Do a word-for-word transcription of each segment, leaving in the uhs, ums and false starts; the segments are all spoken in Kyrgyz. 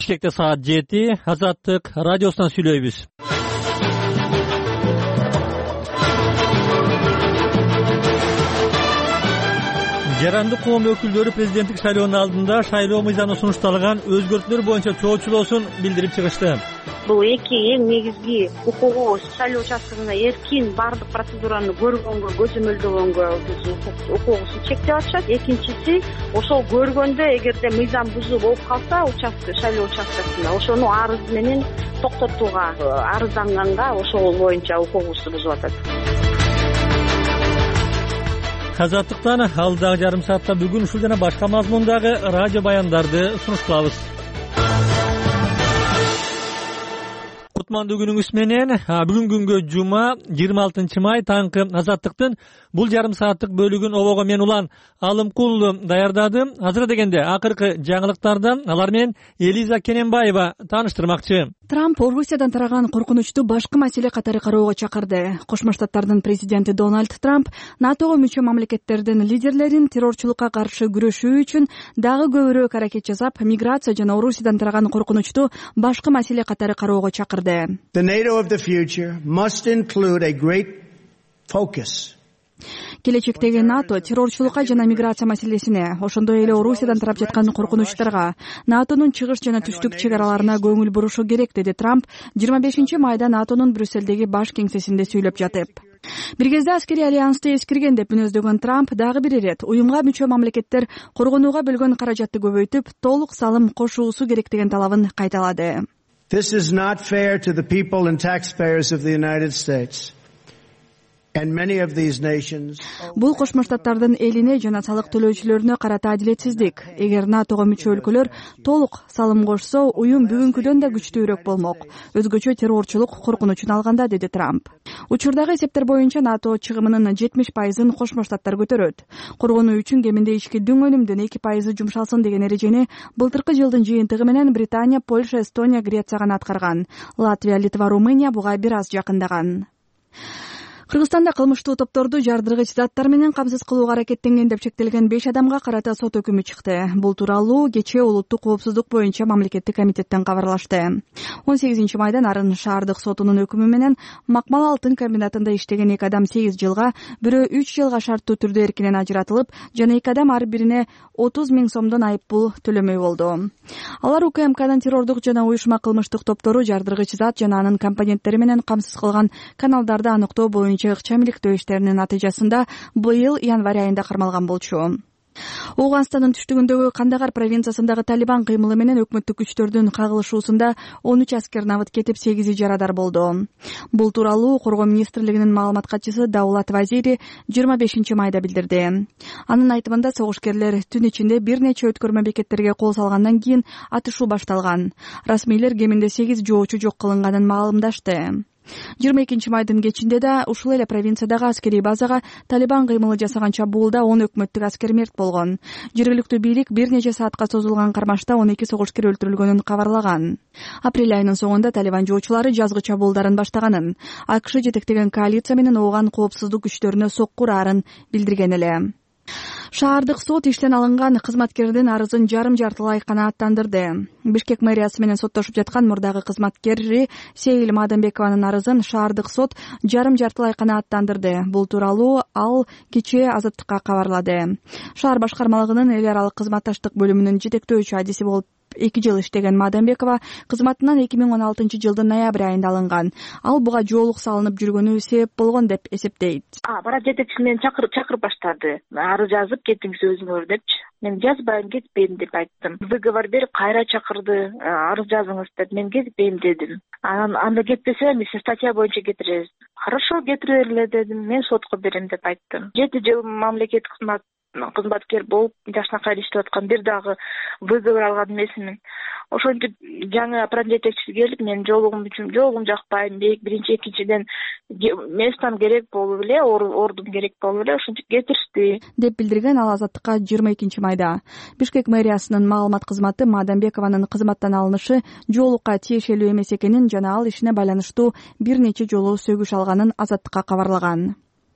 Бишкекте саат жети. Азаттык радиосунан сүйлөйбүз. Жарандык коом өкүлдөрү президенттик шайлоонун алдында шайлоо мыйзамына сунушталган өзгөртүүлөр боюнча чоочулоосун билдирип чыгышты. Бул эки эң негизги укугубуз шайлоо участкасында эркин баардык процедураны көргөнгө, көзөмөлдөгөнгө биз укугубузду чектеп атышат. Экинчиси, ошол көргөндө эгерде мыйзам бузуу болуп калса участок шайлоо участкасында ошону арыз менен токтотууга арызданганга ошол боюнча укугубузду бузуп атат. Азаттыктан алдагы жарым саатта бүгүн ушул жана башка мазмундагы радио баяндарды сунуш кылабыз. Кутмандуу күнүңүз менен. Бүгүн күнгө жума жыйырма алтынчы май таңкы Азаттыктын бул жарым сааттык бөлүгүн обого мен улан Алымкул даярдады. Азыр дегенде акыркы жаңылыктардан алар менен Элиза Кененбаева тааныштырмакчы. Трамп Орусиядан тараган коркунучту башкы маселе катары кароого чакырды. Кошмо Штаттардын президенти Дональд Трамп НАТОго мүчө мамлекеттердин лидерлерин террорчулукка каршы күрөшүү үчүн дагы көбүрөөк аракет жасап, миграция жана Орусиядан тараган коркунучту башкы маселе катары кароого чакырды. The NATO of the future must include a great focus. Келечектеги НАТО террорчулукка жана миграция маселесине, ошондой эле Орусиядан тарап жаткан коркунучтарга, НАТОнун чыгыш жана түштүк чек араларына көңүл бурушу керек, деди Трамп жыйырма бешинчи майда НАТОнун Брюссельдеги баш кеңсесинде сүйлөп жатып. Бир кезде аскерий альянсты эскирген деп мүнөздөгөн Трамп дагы бир ирет уюмга мүчө мамлекеттер коргонууга бөлгөн каражатты көбөйтүп, толук салым кошуусу керек деген талабын кайталады. This is not fair to the people and taxpayers of the United States. And many of these nations... Бул Кошмо Штаттардын элине жана салык төлөөчүлөрүнө карата адилетсиздик. Эгер НАТОго мүчө өлкөлөр толук салым кошсо, уюм бүгүнкүдөн да күчтүүрөөк болмок. Өзгөчө террорчулук коркунучун алганда, деди Трамп. Учурдагы эсептер боюнча НАТО чыгымынын жетимиш пайызын Кошмо Штаттар көтөрөт. Коргонуу үчүн кеминде ички дүң өнүмдүн эки пайызы жумшалсын деген эрежени былтыркы жылдын жыйынтыгы менен Британия, Польша, Эстония, Греция гана аткарган. Латвия, Литва, Румыния буга бир аз жакындаган. Кыргызстанда кылмыштуу топторду жардыргыч заттар менен камсыз кылууга аракеттенген деп чектелген беш адамга карата сот өкүмү чыкты. Бул тууралуу кечээ улуттук коопсуздук боюнча мамлекеттик комитеттен кабарлашты. он сегизинчи майда Нарын шаардык сотунун өкүмү менен Макмал алтын комбинатында иштеген эки адам сегиз жылга, бирөө үч жылга шарттуу түрдө эркинен ажыратылып, жана эки адам ар бирине отуз миң сомдон айып пул төлөмөй болду. Алар УКМКнын террордук жана уюшма кылмыштык топтору жардыргыч зат жана анын компоненттери менен камсыз кылган каналдарды аныктоо боюнча ыкчам иликтөө иштеринин натыйжасында быйыл январь айында кармалган болчу. Ооганстандын түштүгүндөгү Кандагар провинциясындагы Талибан кыймылы менен өкмөттүк күчтөрдүн кагылышуусунда он үч аскер набыт кетип, сегизи жарадар болду. Бул тууралуу Коргоо министрлигинин маалымат катчысы Даулат Вазири жыйырма бешинчи майда билдирди. Анын айтымында согушкерлер түн ичинде бир нече өткөрмө бекеттерге кол салгандан кийин атышуу башталган. Расмийлер кеминде сегиз жоочу жок кылынганын маалымдашты. жыйырма экинчи майдын кечинде да ушул эле провинциядагы аскерий базага Талибан кыймылы жасаган чабуулда он өкмөттүк аскер мерт болгон. Жергиликтүү бийлик бир нече саатка созулган кармашта он эки согушкер өлтүрүлгөнүн кабарлаган. Апрель айынын соңунда Талибан жоочулары жазгы чабуулдарын баштаганын, АКШ жетектеген коалиция менен ооган коопсуздук күчтөрүнө сокку ырарын билдирген эле. Шаардык сот иштен алынган кызматкердин арызын жарым жартылай канааттандырды. Бишкек мэриясы менен соттошуп жаткан мурдагы кызматкери Сейил Мадамбекованын арызын шаардык сот жарым жартылай канааттандырды. Бул тууралуу ал кечээ Азаттыкка кабарлады. Шаар башкармалыгынын эл аралык кызматташтык бөлүмүнүн жетектөөчү адиси болуп эки жыл иштеген Мадамбекова кызматынан эки миң он алтынчы жылдын ноябрь айында алынган. Ал буга жоолук салынып жүргөнү себеп болгон деп эсептейт. А, бара жетекчи менен чакырып чакырып баштады. Арыз жазып кетиңиз өзүңөр депчи. Мен жазбайм, кетпейм деп айттым. Выговор берип кайра чакырды. Арыз жазыңыз деп, мен кетпейм дедим. Анан анда кетпесе биз статья боюнча кетиребиз. Хорошо, кетире берле дедим. Мен сотко берем деп айттым. жети жыл мамлекеттик кызмат кызматкер болуп жашнакай иштеп аткан, бир дагы выговор алган эмесмин. Ошентип жаңы аппарат жетекчиси келип, мен жолугум үчүн жолугум жакпайм, биринчи экинчиден местам керек болуп эле, ордум керек болуп эле, ошентип кетиришти деп билдирген ал Азаттыкка жыйырма экинчи майда. Бишкек мэриясынын маалымат кызматы Мадамбекованын кызматтан алынышы жоолукка тиешелүү эмес экенин жана ал ишине байланыштуу бир нече жолу сөгүш алганын Азаттыкка кабарлаган.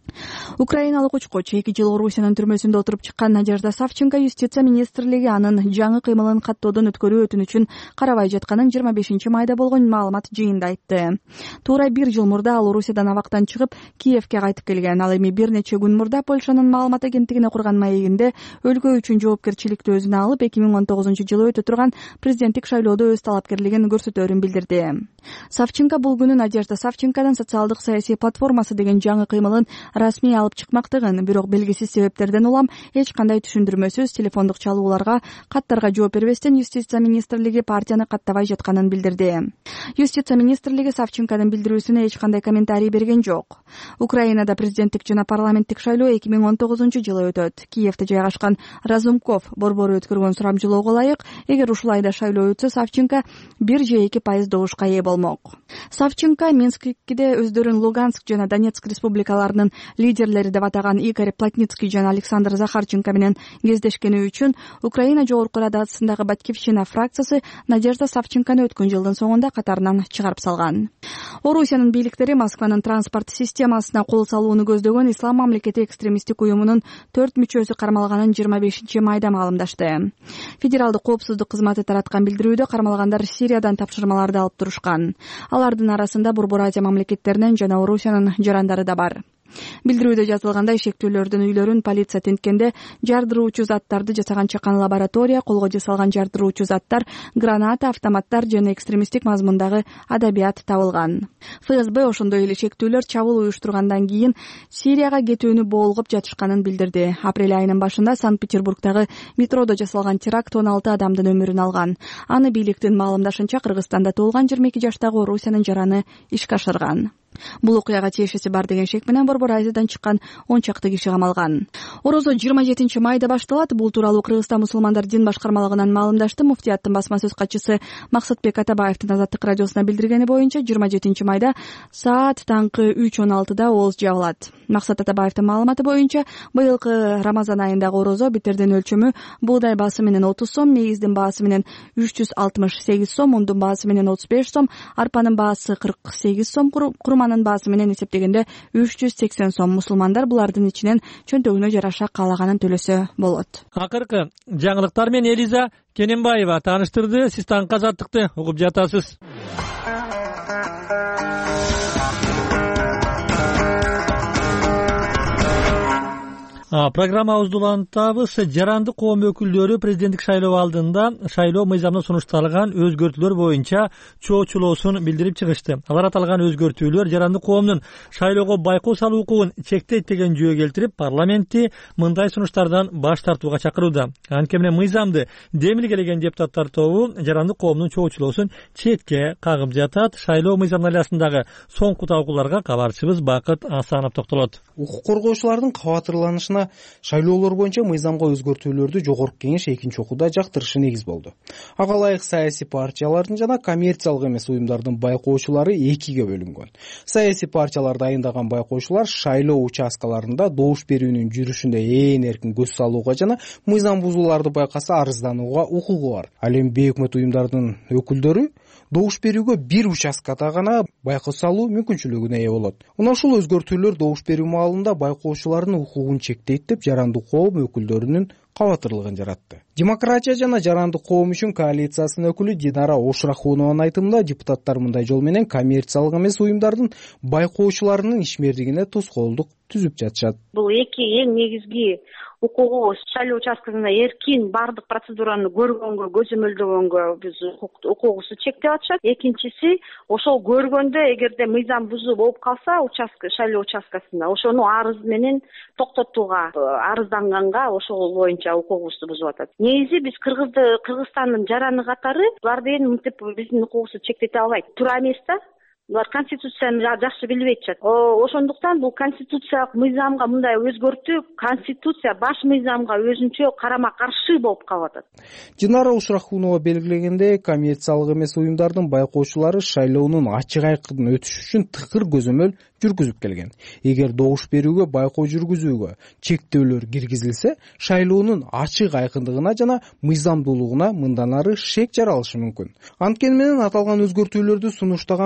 Украиналык учкуч эки жыл Орусиянын түрмөсүндө отуруп чыккан Надежда Савченко юстиция министрлиги анын жаңы кыймылын каттоодон өткөрүү өтүнүчүн карабай жатканын жыйырма бешинчи майда болгон маалымат жыйынында айтты. Туура бир жыл мурда ал Орусиядан абактан чыгып Киевке кайтып келген. Ал эми бир нече күн мурда Польшанын маалымат агенттигине курган маегинде өлкө үчүн жоопкерчиликти өзүнө алып эки миң он тогузунчу жылы өтө турган президенттик шайлоодо өз талапкерлигин көрсөтөөрүн билдирди. Савченко бул күнү Надежда Савченконун социалдык саясий платформасы деген жаңы кыймылын расмий алып чыкмактыгын, бирок белгисиз себептерден улам эч кандай түшүндүрмөсүз телефондук чалууларга, каттарга жооп бербестен юстиция министрлиги партияны каттабай жатканын билдирди. Юстиция министрлиги Савченконун билдирүүсүнө эч кандай комментарий берген жок. Украинада президенттик жана парламенттик шайлоо эки миң он тогузунчу жылы өтөт. Киевде жайгашкан Разумков борбору өткөргөн сурамжылоого ылайык, эгер ушул айда шайлоо өтсө, Савченко бир же эки пайыз добушка ээ болмок. Савченко Минскиде өздөрүн Луганск жана Донецк республикаларынын лидерлери деп атаган Игорь Плотницкий жана Александр Захарченко менен кездешкени үчүн Украина жогорку радасындагы Батькивщина фракциясы Надежда Савченкону өткөн жылдын соңунда катарынан чыгарып салган. Орусиянын бийликтери Москванын транспорт системасына кол салууну көздөгөн Ислам мамлекети экстремисттик уюмунун төрт мүчөсү кармалганын жыйырма бешинчи майда маалымдашты. Федералдык коопсуздук кызматы тараткан билдирүүдө кармалгандар Сириядан тапшырмаларды алып турушкан. Алардын арасында Борбор Азия мамлекеттеринен жана Орусиянын жарандары да бар. Билдирүүдө жазылгандай, шектүүлөрдүн үйлөрүн полиция тинткенде жардыруучу заттарды жасаган чакан лаборатория, колго жасалган жардыруучу заттар, граната, автоматтар жана экстремисттик мазмундагы адабият табылган. ФСБ ошондой эле шектүүлөр чабуул уюштургандан кийин Сирияга кетүүнү боолгоп жатышканын билдирди. Апрель айынын башында Санкт-Петербургдагы метродо жасалган теракт он алты адамдын өмүрүн алган. Аны бийликтин маалымдашынча Кыргызстанда туулган жыйырма эки жаштагы Орусиянын жараны ишке ашырган. Бул окуяга тиешеси бар деген шек менен Борбор Азиядан чыккан он чакты киши камалган. Орозо жыйырма жетинчи майда башталат. Бул тууралуу Кыргызстан мусулмандар дин башкармалыгынан маалымдашты. Муфтияттын басма сөз катчысы Максатбек Атабаевдин Азаттык радиосуна билдиргени боюнча, жыйырма жетинчи майда саат таңкы үч он алтыда ооз жабылат. Максат Атабаевдин маалыматы боюнча, быйылкы Рамазан айындагы орозо битердин өлчөмү буудай баасы менен отуз сом, мейиздин баасы менен үч жүз алтымыш сегиз сом, ундун баасы менен отуз беш сом, арпанын баасы кырк сегиз сом, курманын баасы менен эсептегенде үч жүз сексен сом. Мусулмандар булардын ичинен чөнтөгүнө жараша каалаганын төлөсө болот. Акыркы жаңылыктар менен Элиза Кененбаева тааныштырды. Сиз таңкы Азаттыкты угуп жатасыз. Программабызды улантабыз. Жарандык коом өкүлдөрү президенттик шайлоо алдында шайлоо мыйзамына сунушталган өзгөртүүлөр боюнча чоочулоосун билдирип чыгышты. Алар аталган өзгөртүүлөр жарандык коомдун шайлоого байкоо салуу укугун чектейт деген жүйө келтирип, парламентти мындай сунуштардан баш тартууга чакырууда. Анткени менен мыйзамды демилгелеген депутаттар тобу жарандык коомдун чоочулоосун четке кагып жатат. Шайлоо мыйзамналарындагы соңку талкууларга кабарчыбыз Бакыт Асанов токтолот. Укук коргоочулардын кабатырланышына шайлоолор боюнча мыйзамга өзгөртүүлөрдү жогорку кеңеш экинчи окууда жактырышы негиз болду. Ага ылайык саясий партиялардын жана коммерциялык эмес уюмдардын байкоочулары экиге бөлүнгөн. Саясий партиялар дайындаган байкоочулар шайлоо участкаларында добуш берүүнүн жүрүшүндө ээн эркин көз салууга жана мыйзам бузууларды байкаса арызданууга укугу бар. Ал эми бейөкмөт уюмдардын өкүлдөрү добуш берүүгө бир участкада гана байкоо салуу мүмкүнчүлүгүнө ээ болот. Мына ушул өзгөртүүлөр добуш берүү маалында байкоочулардын укугун чектейт деп жарандык коом өкүлдөрүнүн кабатырлыгын жаратты. Демократия жана жарандык коом үчүн коалициясынын өкүлү Динара Ошрахунованын айтымында, депутаттар мындай жол менен коммерциялык эмес уюмдардын байкоочуларынын ишмердигине тоскоолдук түзүп жатышат. Бул эки эң негизги укугубуз шайлоо участкасында эркин бардык процедураны көргөнгө, көзөмөлдөгөнгө биз укугубузду чектеп атышат. Экинчиси, ошол көргөндө эгерде мыйзам бузуу болуп калса участка шайлоо участкасында, ошону арыз менен токтотууга, арызданганга ошол боюнча укугубузду бузуп атат. Негизи биз Кыргызды Кыргызстандын жараны катары булар деген мынтип биздин укугубузду чектете албайт. Туура эмес да. Булар конституцияны жакшы билбей атышат. Ошондуктан бул конституциялык мыйзамга мындай өзгөртүү конституция баш мыйзамга өзүнчө карама каршы болуп калып атат. Динара Ушрахунова белгилегендей, коммерциялык эмес уюмдардын байкоочулары шайлоонун ачык айкын өтүшү үчүн тыкыр көзөмөл жүргүзүп келген. Эгер добуш берүүгө, байкоо жүргүзүүгө чектөөлөр киргизилсе, шайлоонун ачык айкындыгына жана мыйзамдуулугуна мындан ары шек жаралышы мүмкүн. Анткени менен аталган өзгөртүүлөрдү сунуштаган парламент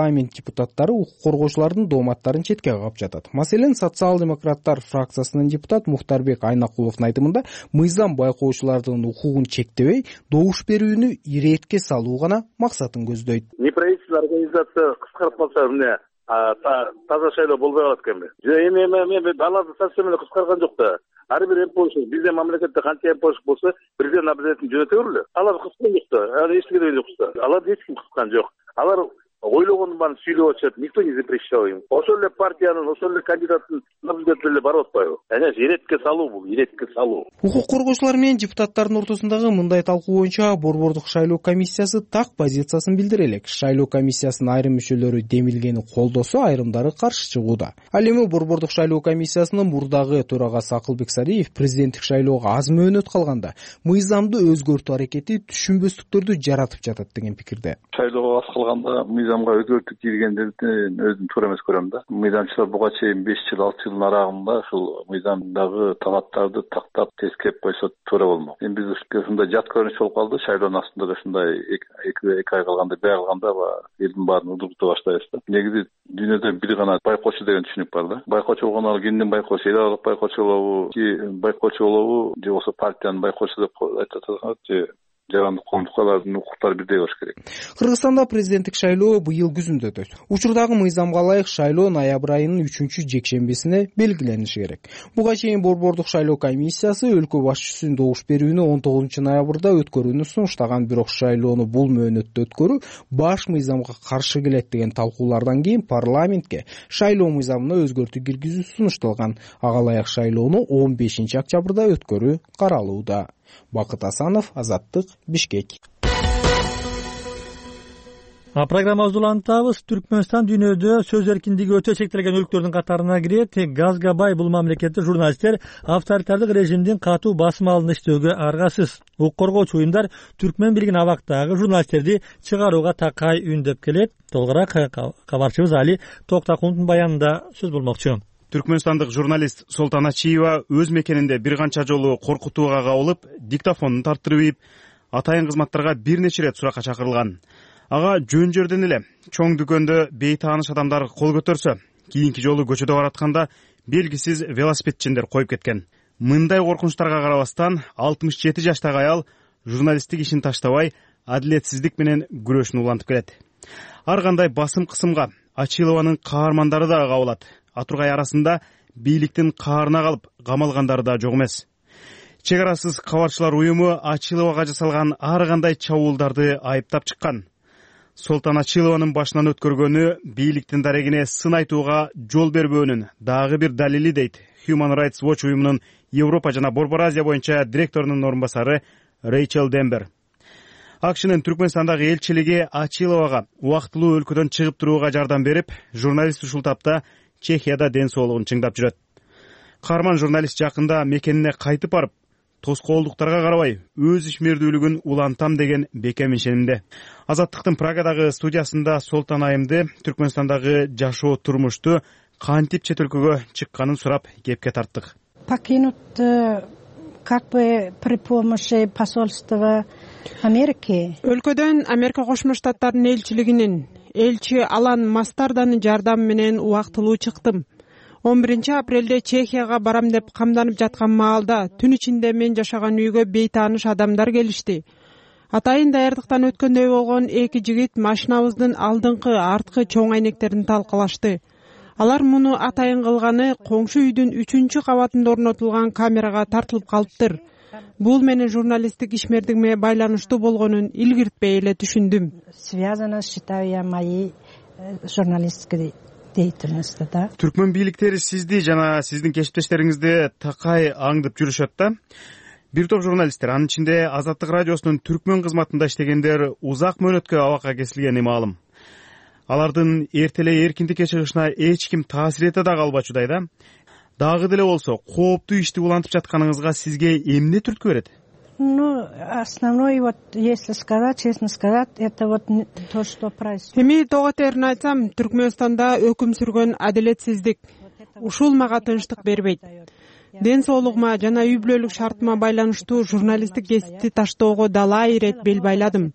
парламент депутаттары укук коргоочулардын дооматтарын четке кагып жатат. Маселен, социал-демократтар фракциясынын депутат Мухтарбек Айнакуловдун айтымында мыйзам байкоочулардын укугун чектебей, добуш берүүнү иретке салуу гана максатын көздөйт. Неправительственная организация кыскарып калса эмне таза шайлоо болбой калат экенби? Эми эми аларды совсем эле кыскарган жок да. Ар бир эм болуш, биздин мамлекетте канча эм болуш болсо, президент обязательно жөнөтө берели. Алар кыскан жок да. Аны эч ким жок да. Аларды эч ким кыскан жок. Алар ойлогонун баарын сүйлөп атышат, никто не запрещал им. Ошол эле партиянын, ошол эле кандидаттын мамлекети эле барып атпайбы? Эне иретке салуу бул, иретке салуу. Укук коргоочулар менен депутаттардын ортосундагы мындай талкуу боюнча Борбордук шайлоо комиссиясы так позициясын билдире элек. Шайлоо комиссиясынын айрым мүчөлөрү демилгени колдосо, айрымдары каршы чыгууда. Ал эми Борбордук шайлоо комиссиясынын мурдагы төрагасы Акылбек Сариев президенттик шайлоого аз мөөнөт калганда мыйзамды өзгөртүү аракети түшүнбөстүктөрдү жаратып жатат деген пикирде. Шайлоого аз калганда мыйзамга өзгөртүү киргендердин өзүн туура эмес көрөм да. Мыйзамчылар буга чейин беш жыл, алты жылдын арагында ушул мыйзамдагы талаптарды тактап тескеп койсо туура болмок. Эми биз ушундай жат көрүнүш болуп калды. Шайлоонун астында да ушундай эки ай калганда, бир ай калганда элдин баарын удуртуп баштайбыз да. Негизи дүйнөдө бир гана байкоочу деген түшүнүк бар да. Байкоочу болгондо кимдин байкоочу, эл аралык байкоочу болобу, ки байкоочу болобу, же болбосо партиянын байкоочу деп айтып атат, же жарандык коомдукчулардын укуктары бирдей болуш керек. Кыргызстанда президенттик шайлоо быйыл күзүндө өтөт. Учурдагы мыйзамга ылайык шайлоо ноябрь айынын үчүнчү жекшембисине белгилениши керек. Буга чейин Борбордук шайлоо комиссиясы өлкө башчысынын добуш берүүнү он тогузунчу ноябрда өткөрүүнү сунуштаган, бирок шайлоону бул мөөнөттө өткөрүү баш мыйзамга каршы келет деген талкуулардан кийин парламентке шайлоо мыйзамына өзгөртүү киргизүү сунушталган. Ага ылайык шайлоону он бешинчи октябрда өткөрүү каралууда. Бакыт Асанов, Азаттык, Бишкек. А программабызды улантабыз. Түркмөнстан дүйнөдө сөз эркиндиги өтө чектелген өлкөлөрдүн катарына кирет. Газга бай бул мамлекетте журналисттер авторитардык режимдин катуу басым алдында иштөөгө аргасыз. Укук коргоочу уюмдар түркмөн бийлигин абактагы журналисттерди чыгарууга такай үндөп келет. Толугураак кабарчыбыз Али Токтакундун баянында сөз болмокчу. Түркмөнстандык журналист Солтан Ачиева өз мекенинде бир канча жолу коркутууга кабылып, диктофонун тарттырып ийип, атайын кызматтарга бир нече ирет суракка чакырылган. Ага жөн жерден эле чоң дүкөндө бейтааныш адамдар кол көтөрсө, кийинки жолу көчөдө баратканда белгисиз велосипедчиндер коюп кеткен. Мындай коркунучтарга карабастан алтымыш жети жаштагы аял журналисттик ишин таштабай, адилетсиздик менен күрөшүн улантып келет. Ар кандай басым кысымга Ачилованын каармандары да кабылат. Атургай арасында бийликтин каарына калып камалгандары да жок эмес. Чек арасыз кабарчылар уюму Ачиловага жасалган ар кандай чабуулдарды айыптап чыккан. Солтан Ачилованын башынан өткөргөнү бийликтин дарегине сын айтууга жол бербөөнүн дагы бир далили дейт Human Rights Watch уюмунун Европа жана Борбор Азия боюнча директорунун орун басары Рейчел Дембер. АКШнын Түркмөнстандагы элчилиги Ачиловага убактылуу өлкөдөн чыгып турууга жардам берип, журналист ушул тапта Чехияда ден соолугун чыңдап жүрөт. Каарман журналист жакында мекенине кайтып барып, тоскоолдуктарга карабай өз ишмердүүлүгүн улантам деген бекем ишенимде. Азаттыктын Прагадагы студиясында Солтан айымды Түркмөнстандагы жашоо турмушту кантип чет өлкөгө чыкканын сурап кепке тарттык. Покинут как бы при помощи посольства Америки. Өлкөдөн Америка Кошмо Штаттарынын элчилигинин элчи Алан Мастарданын жардамы менен убактылуу чыктым. он биринчи апрелде Чехияга барам деп камданып жаткан маалда түн ичинде мен жашаган үйгө бейтааныш адамдар келишти. Атайын даярдыктан өткөндөй болгон эки жигит машинабыздын алдыңкы, арткы чоң айнектерин талкалашты. Алар муну атайын кылганы коңшу үйдүн үчүнчү кабатында орнотулган камерага тартылып калыптыр. Бул менин журналисттик ишмердигиме байланыштуу болгонун илгиртпей эле түшүндүм. Связано, считаю я, мои журналистские деятельности, да. Түркмөн бийликтери сизди жана сиздин кесиптештериңизди такай аңдып жүрүшөт да. Бир топ журналисттер, анын ичинде Азаттык радиосунун түркмөн кызматында иштегендер узак мөөнөткө абакка кесилгени маалым. Алардын эртелей эркиндикке чыгышына эч ким таасир эте да калбачудай да. Дагы деле болсо, кооптуу ишти улантып жатканыңызга сизге эмне түрткү берет? Ну, основной, вот, если сказать, честно сказать, это вот то, что происходит. Эми тоготерин айтсам, Түркмөнстанда өкүм сүргөн адилетсиздик. Ушул мага тынчтык бербейт. Ден соолугума жана үй бүлөлүк шартыма байланыштуу журналисттик кесипти таштоого далай ирет бел байладым.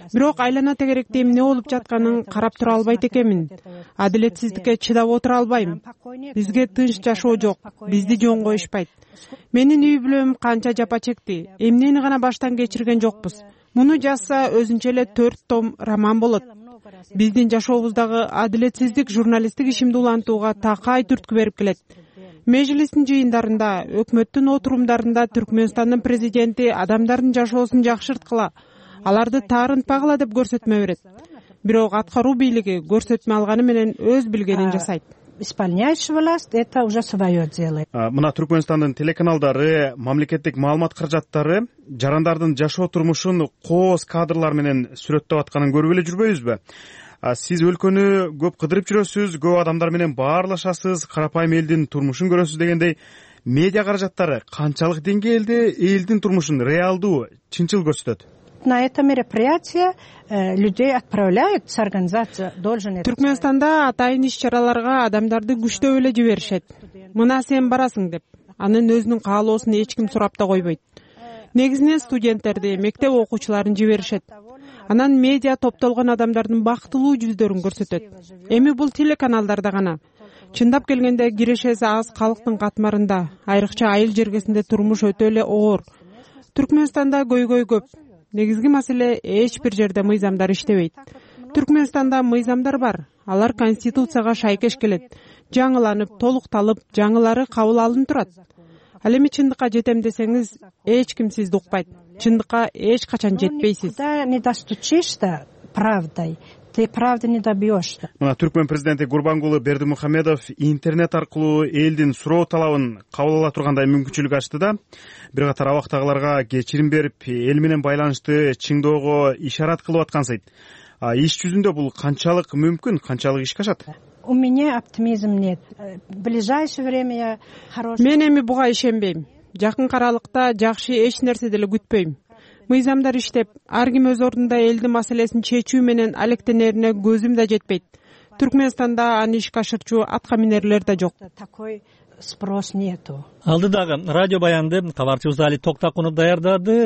бирок айлана тегеректе эмне болуп жатканын карап тура албайт экенмин. Адилетсиздикке чыдап отура албайм. Бизге тынч жашоо жок, бизди жөн коюшпайт. Менин үй бүлөм канча жапа чекти, эмнени гана баштан кечирген жокпуз. Муну жазса өзүнчө эле төрт том роман болот. Биздин жашообуздагы адилетсиздик журналисттик ишимди улантууга такай түрткү берип келет. Мejлистин жыйындарында, өкмөттүн отурумдарында Түркмөнстандын президенти адамдардын жашоосун жакшырткыла, аларды таарынтпагыла деп көрсөтмө берет. Бирок аткаруу бийлиги көрсөтмө алганы менен өз билгенин жасайт. Исполняющая власть это уже свое делает. Мына Түркмөнстандын телеканалдары, мамлекеттик маалымат каражаттары жарандардын жашоо турмушун кооз кадрлар менен сүрөттөп атканын көрүп эле жүрбөйбүзбү? Сиз өлкөнү көп кыдырып жүрөсүз, көп адамдар менен баарлашасыз, карапайым элдин турмушун көрөсүз дегендей, медиа каражаттары канчалык деңгээлде элдин турмушун реалдуу, чынчыл көрсөтөт? На это мероприятие людей отправляют с организацией должен. Түркмөнстанда атайын иш-чараларга адамдарды күчтөп эле жиберишет. Мына сен барасың деп. Анын өзүнүн каалоосун эч ким сурап да койбойт. Негизинен студенттерди, мектеп окуучуларын жиберишет. Анан медиа топтолгон адамдардын бактылуу жүздөрүн көрсөтөт. Эми бул телеканалдарда гана. Чындап келгенде кирешеси аз калктын катмарында, айрыкча айыл жергесинде турмуш өтө эле оор. Түркмөнстанда көйгөй көп. Негизги маселе эч бир жерде мыйзамдар иштебейт. Түркмөнстанда мыйзамдар бар. Алар конституцияга шайкеш келет. Жаңыланып, толукталып, жаңылары кабыл алынып турат. Ал эми чындыкка жетем десеңиз, эч ким сизди укпайт. Чындыкка эч качан жетпейсиз. Не достучишься правдой, ты правды не добьешься. Мына Түркмөн президенти Гурбангулы Бердимухамедов интернет аркылуу элдин суроо талабын кабыл ала тургандай мүмкүнчүлүк ачты да, бир катар абактагыларга кечирим берип, эл менен байланышты чыңоого ишарат кылып аткансыйт. Иш жүзүндө бул канчалык мүмкүн, канчалык ишке ашат? У меня оптимизм нет. В ближайшее время я хороший. Мен эми буга ишенбейм. Жакын каралыкта жакшы эч нерсе деле күтпөйм. Мыйзамдар иштеп, ар ким өз ордунда элдин маселесин чечүү менен алектенерине көзүм да жетпейт. Түркмөнстанда аны ишке ашырчу атка минерлер да жок. Такой спрос нету. Алдыдагы радио баянды кабарчыбыз Али Токтакунов даярдады.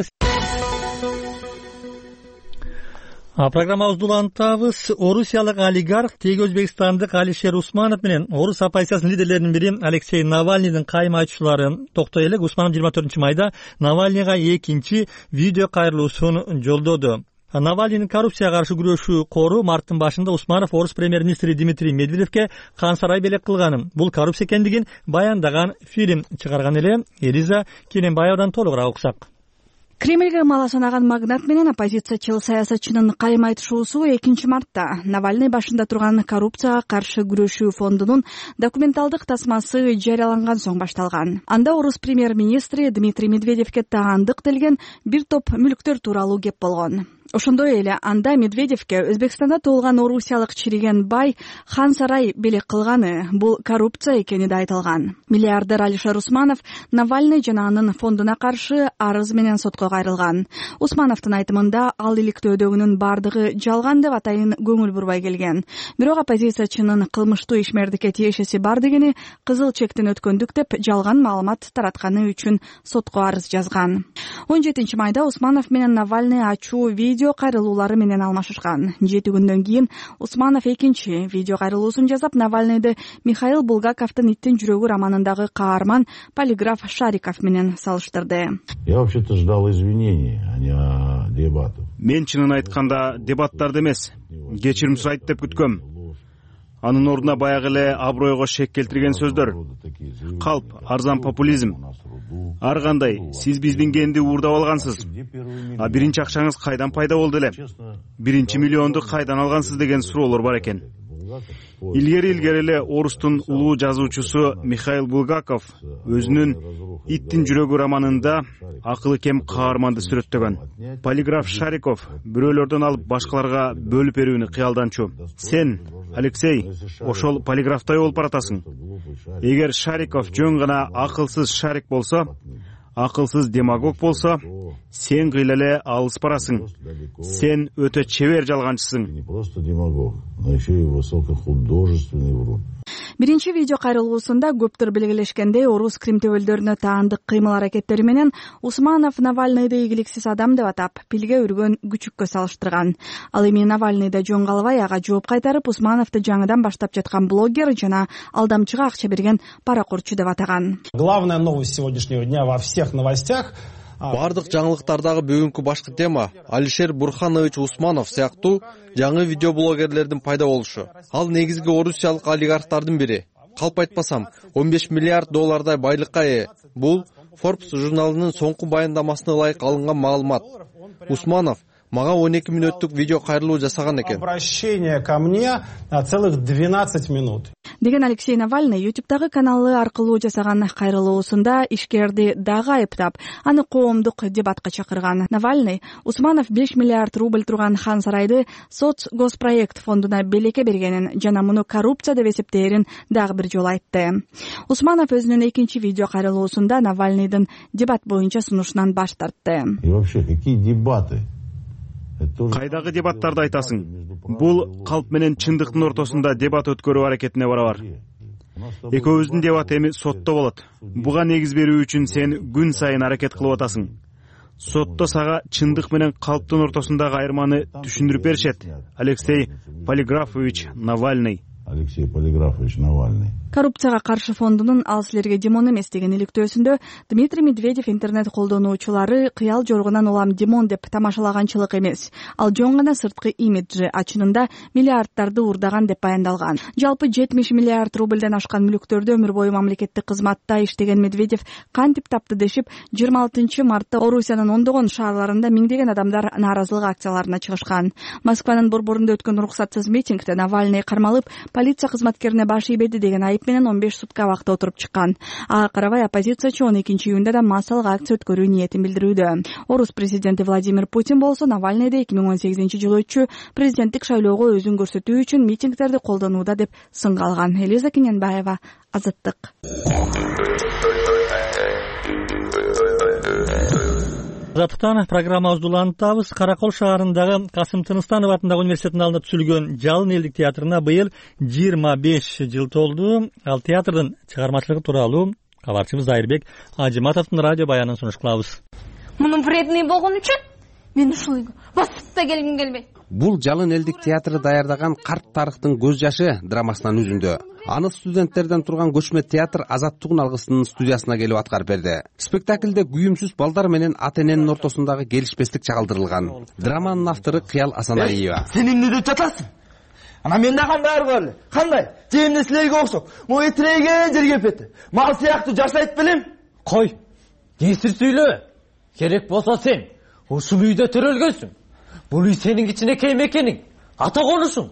Программабызды улантабыз. Орусиялык олигарх теги Өзбекстандык Алишер Усманов менен орус оппозициясынын лидерлеринин бири Алексей Навальныйдын кайым айтуучулары токтой элек. Усманов жыйырма төртүнчү майда Навальныйга экинчи видео кайрылуусун жолдоду. Навальныйдын коррупцияга каршы күрөшүү кору марттын башында Усманов орус премьер-министри Дмитрий Медведевке хан сарай белек кылганын, бул коррупция экендигин баяндаган фильм чыгарган эле. Элиза Кененбаевадан толугураак уксак. Кремльге мала санаган магнат менен оппозициячыл саясатчынын кайым айтышуусу экинчи мартта Навальный башында турган коррупцияга каршы күрөшүү фондунун документалдык тасмасы жарыяланган соң башталган. Анда орус премьер-министри Дмитрий Медведевке таандык делген бир топ мүлктөр тууралуу кеп болгон. Ошондой эле анда Медведевке Өзбекстанда туулган орусиялык чириген бай хан сарай белек кылганы бул коррупция экени да айтылган. Миллиардер Алишер Усманов Навальный жана анын фондуна каршы арыз менен сотко кайрылган. Усмановдун айтымында ал иликтөөдөгүнүн бардыгы жалган деп атайын көңүл бурбай келген. Бирок оппозициячынын кылмыштуу ишмердикке тиешеси бар дегени кызыл чектен өткөндүк деп жалган маалымат таратканы үчүн сотко арыз жазган. он жетинчи майда Усманов менен Навальный ачуу видео кайрылуулары менен алмашышкан. жети күндөн кийин Усманов экинчи видео кайрылуусун жасап, Навальныйды Михаил Булгаковдун «Иттин жүрөгү» романындагы каарман полиграф Шариков менен салыштырды. Я вообще-то ждал извинений, а не дебатов. Мен чынын айтканда дебаттарды эмес, кечирим сурайт деп күткөм. Анын ордуна баягы эле абройго шек келтирген сөздөр. Калп, арзан популизм. Ар кандай, сиз биздин генди уурдап алгансыз. А биринчи акчаңыз кайдан пайда болду эле? Биринчи миллионду кайдан алгансыз деген суроолор бар экен. Илгери илгери эле орустун улуу жазуучусу Михаил Булгаков өзүнүн «Иттин жүрөгү» романында акылы кем каарманды сүрөттөгөн. Полиграф Шариков бирөөлөрдөн алып башкаларга бөлүп берүүнү кыялданчу. Сен, Алексей, ошол полиграфтай болуп баратасың. Эгер Шариков жөн гана акылсыз шарик болсо, акылсыз демагог болсо, сен кыйла эле алыс барасың. Сен өтө чебер жалганчысың. Не просто демагог, но еще и высокохудожественный врун. Биринчи видео кайрылуусунда көптөр белгилешкендей орус Крим төбөлдөрүнө таандык кыймыл аракеттери менен Усманов Навальныйды ийгиликсиз адам деп атап, пилге үргөн күчүккө салыштырган. Ал эми Навальныйда жөн калбай ага жооп кайтарып, Усмановду жаңыдан баштап жаткан блогер жана алдамчыга акча берген паракурчу деп атаган. Главная новость сегодняшнего дня во всех новостях. Бардык жаңылыктардагы бүгүнкү башкы тема Алишер Бурханович Усманов сыяктуу жаңы видеоблогерлердин пайда болушу. Ал негизги орусиялык олигархтардын бири. Калп айтпасам, он беш миллиард доллардай байлыкка ээ. Бул Forbes журналынын соңку баяндамасына ылайык алынган маалымат. Усманов мага он эки мүнөттүк видео кайрылуу жасаган экен. Обращение ко мне целых двенадцать минут. Деген Алексей Навальный ютубтагы каналы аркылуу жасаган кайрылуусунда ишкерди дагы айыптап, аны коомдук дебатка чакырган. Навальный Усманов беш миллиард рубль турган Хан сарайды соц госпроект фондуна белекке бергенин жана муну коррупция деп эсептээрин дагы бир жолу айтты. Усманов өзүнүн экинчи видео кайрылуусунда Навальныйдын дебат боюнча сунушунан баш тартты. И вообще, какие дебаты? Кайдагы дебаттарды айтасың? Бул калп менен чындыктын ортосунда дебат өткөрүү аракетине барабар. Экөөбүздүн дебат эми сотто болот. Буга негиз берүү үчүн сен күн сайын аракет кылып атасың. Сотто сага чындык менен калптын ортосундагы айырманы түшүндүрүп беришет. Алексей Полиграфович Навальный. Алексей Полиграфович Навальный. Коррупцияга каршы фондунун ал силерге Димон эмес деген иликтөөсүндө Дмитрий Медведев интернет колдонуучулары кыял жоргунан улам Димон деп тамашалаганчылык эмес. Ал жөн гана сырткы имиджи, ачынында миллиардтарды урдаган деп баяндалган. Жалпы жетимиш миллиард рубльден ашкан мүлүктөрдү өмүр бою мамлекеттик кызматта иштеген Медведев кантип тапты дешип, жыйырма алтынчы мартта Орусиянын ондогон шаарларында миңдеген адамдар нааразылык акцияларына чыгышкан. Москванын борборунда өткөн уруксатсыз митингде Навальный кармалып, полиция кызматкерине баш ийбеди деген айып менен он беш сутка убакыт отуруп чыккан. Ага карабай оппозициячы он экинчи июнда да массалык акция өткөрүү ниетин билдирүүдө. Орус президенти Владимир Путин болсо Навальныйды эки миң он сегизинчи жылы өтчү президенттик шайлоого өзүн көрсөтүү үчүн митингдерди колдонууда деп сынга алган. Элиза Кененбаева, Азаттык. Азаттыктан программабызды улантабыз. Каракол шаарындагы Касым Тыныстанов атындагы университеттин алдында түзүлгөн Жалын элдик театрына быйыл жыйырма беш жыл толду. Ал театрдын чыгармачылыгы тууралуу кабарчыбыз Айырбек Ажиматовдун радио баянын сунуш кылабыз. Мунун вредный болгон үчүн мен ушул үйгө басып да келгим келбейт. Бул Жалын элдик театры даярдаган Карт тарыхтын көз жашы драмасынан үзүндү. Аны студенттерден турган көчмө театр Азаттыгын алгысынын студиясына келип аткарып берди. Спектаклде күйүмсүз балдар менен ата эненин ортосундагы келишпестик чагылдырылган. Драманын автору Кыял Асаналиева. Сен эмне деп жатасың? Ана мен да кандай аргалы? Кандай? Жемне силерге окшоп, мой тиреген жерге пети. Мал сыяктуу жашайт белем. Кой. Кесир сүйлө. Керек болсо сен ушул үйдө төрөлгөнсүң. Бул үй сенин кичинекей мекениң. Ата конушуң.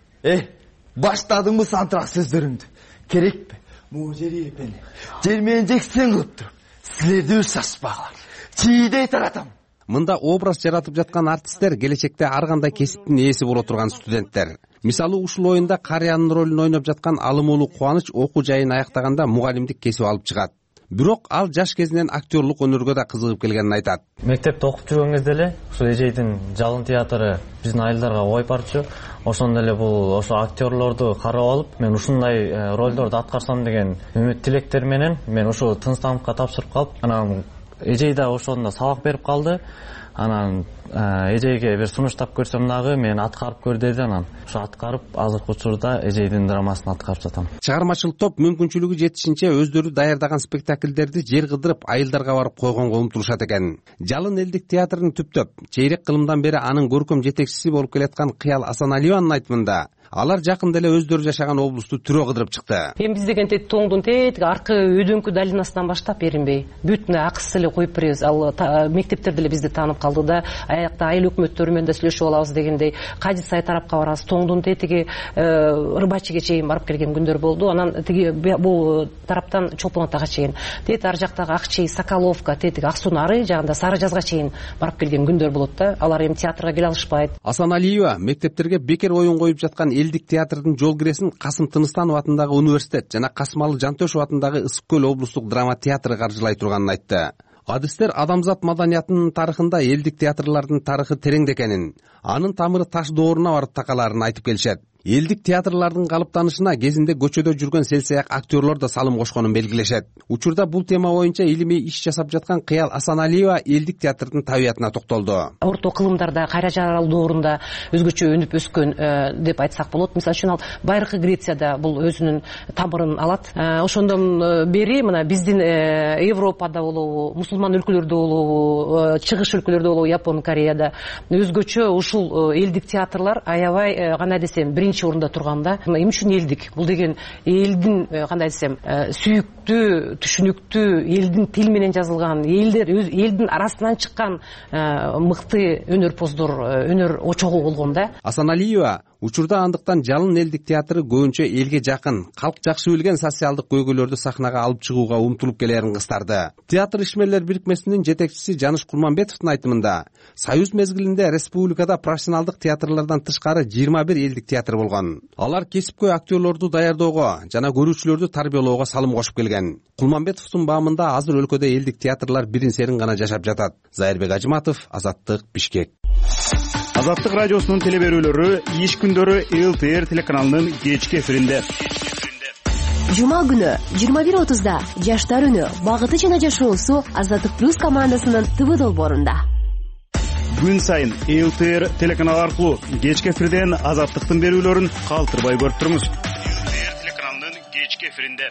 Э, баштадыңбы сантырак сөздөрүңдү? Керекпи? Могу жери эпени. Жер менен жексен кылып туруп, силерди өз шашпагыла. Чийдей таратам. Мында образ жаратып жаткан артисттер келечекте ар кандай кесиптин ээси боло турган студенттер. Мисалы ушул оюнда карыянын ролун ойноп жаткан Алымуулу Кубаныч окуу жайын аяктаганда мугалимдик кесип алып чыгат. Бирок ал жаш кезинен актерлук өнөргө да кызыгып келгенин айтат. Мектепте окуп жүргөн кезде эле ушул эжейдин Жалын театры биздин айылдарга ой барчу. Ошондо эле бул ошо актерлорду карап алып, мен ушундай ролдорду аткарсам деген үмүт тилектер менен мен ушу Тыныстановго тапшырып калып, анан эжей да ошондо сабак берип калды. Анан эжейге бир сунуштап көрсөм дагы мен аткарып көр деди. Анан ошо аткарып азыркы учурда эжейдин драмасын аткарып жатам. Чыгармачыл топ мүмкүнчүлүгү жетишинче өздөрү даярдаган спектакльдерди жер кыдырып айылдарга барып койгонго умтулушат экен. Жалын элдик театрын түптөп чейрек кылымдан бери анын көркөм жетекчиси болуп келаткан Кыял Асаналиеванын айтымында алар жакында эле өздөрү жашаган облусту түрө кыдырып чыкты. Эми биз деген тет тоңдун тетиги аркы өдөңкү долинасынан баштап эринбей бүт акыс эле коюп беребиз. Ал мектептерде эле бизди таанып калды да, аякта айыл өкмөттөрү менен да сүйлөшүп алабыз дегендей Кажи сай тарапка барабыз. Тоңдун тетиги Рыбачиге чейин барып келген күндөр болду. Анан тиги бул тараптан Чолпон атага чейин, тет ар жактагы Акчей, Соколовка, тетиги Ак суунун ары жагында Сары жазга чейин барып келген күндөр болот да. Алар эми театрга келе алышпайт. Асаналиева мектептерге бекер оюн коюп жаткан элдик театрдын жол киресин Касым Тыныстанов атындагы университет жана Касымалы Жантөшев атындагы Ысык көл облустук драма театры каржылай турганын айтты. Адистер адамзат маданиятынын тарыхында элдик театрлардын тарыхы тереңде экенин, анын тамыры таш дооруна барып такалаарын айтып келишет. Элдик театрлардын калыптанышына кезинде көчөдө жүргөн селсаяк актерлор да салым кошконун белгилешет. Учурда бул тема боюнча илимий иш жасап жаткан Кыял Асаналиева элдик театрдын табиятына токтолду. Орто кылымдарда, Кайра жарал доорунда өзгөчө өнүп өскөн деп айтсак болот. Мисалы үчүн ал Байыркы Грецияда бул өзүнүн тамырын алат. Ошондон бери мына биздин Европада болобу, мусулман өлкөлөрдө болобу, чыгыш өлкөлөрдө болобу, Япон, Кореяда өзгөчө ушул элдик театрлар аябай кандай десем биринчи орунда турганда. Эмне үчүн элдик? Бул деген элдин кандай десем сүйүктүү, түшүнүктүү, элдин тил менен жазылган, элдер элдин арасынан чыккан мыкты өнөрпоздор, өнөр очогу болгон да. Асаналиева учурда андыктан жалын элдик театры көбүнчө элге жакын, калк жакшы билген социалдык көйгөйлөрдү сахнага алып чыгууга умтулуп келерин кыстарды. Театр ишмерлер бирикмесинин жетекчиси Жаныш Курманбетовдун айтымында, Союз мезгилинде республикада профессионалдык театрлардан тышкары жыйырма бир элдик театр болгон. Алар кесипкөй актерлорду даярдоого жана көрүүчүлөрдү тарбиялоого салым кошуп келген. Кулманбетовдун баамында азыр өлкөдө элдик театрлар бирин серин гана жашап жатат. Зайырбек Ажыматов, Азаттык, Бишкек. Азаттык радиосунун теле берүүлөрү иш күндөрү эл тэ эр телеканалынын кечки эфиринде. Жума күнү жыйырма бир отузда Жаштар үнү багыты жана жашоосу Азаттык плюс командасынын ТВ долбоорунда. Күн сайын эл тэ эр телеканалы аркылуу кечки эфирден Азаттыктын берүүлөрүн калтырбай көрүп туруңуз. эл тэ эр телеканалынын кечки эфиринде.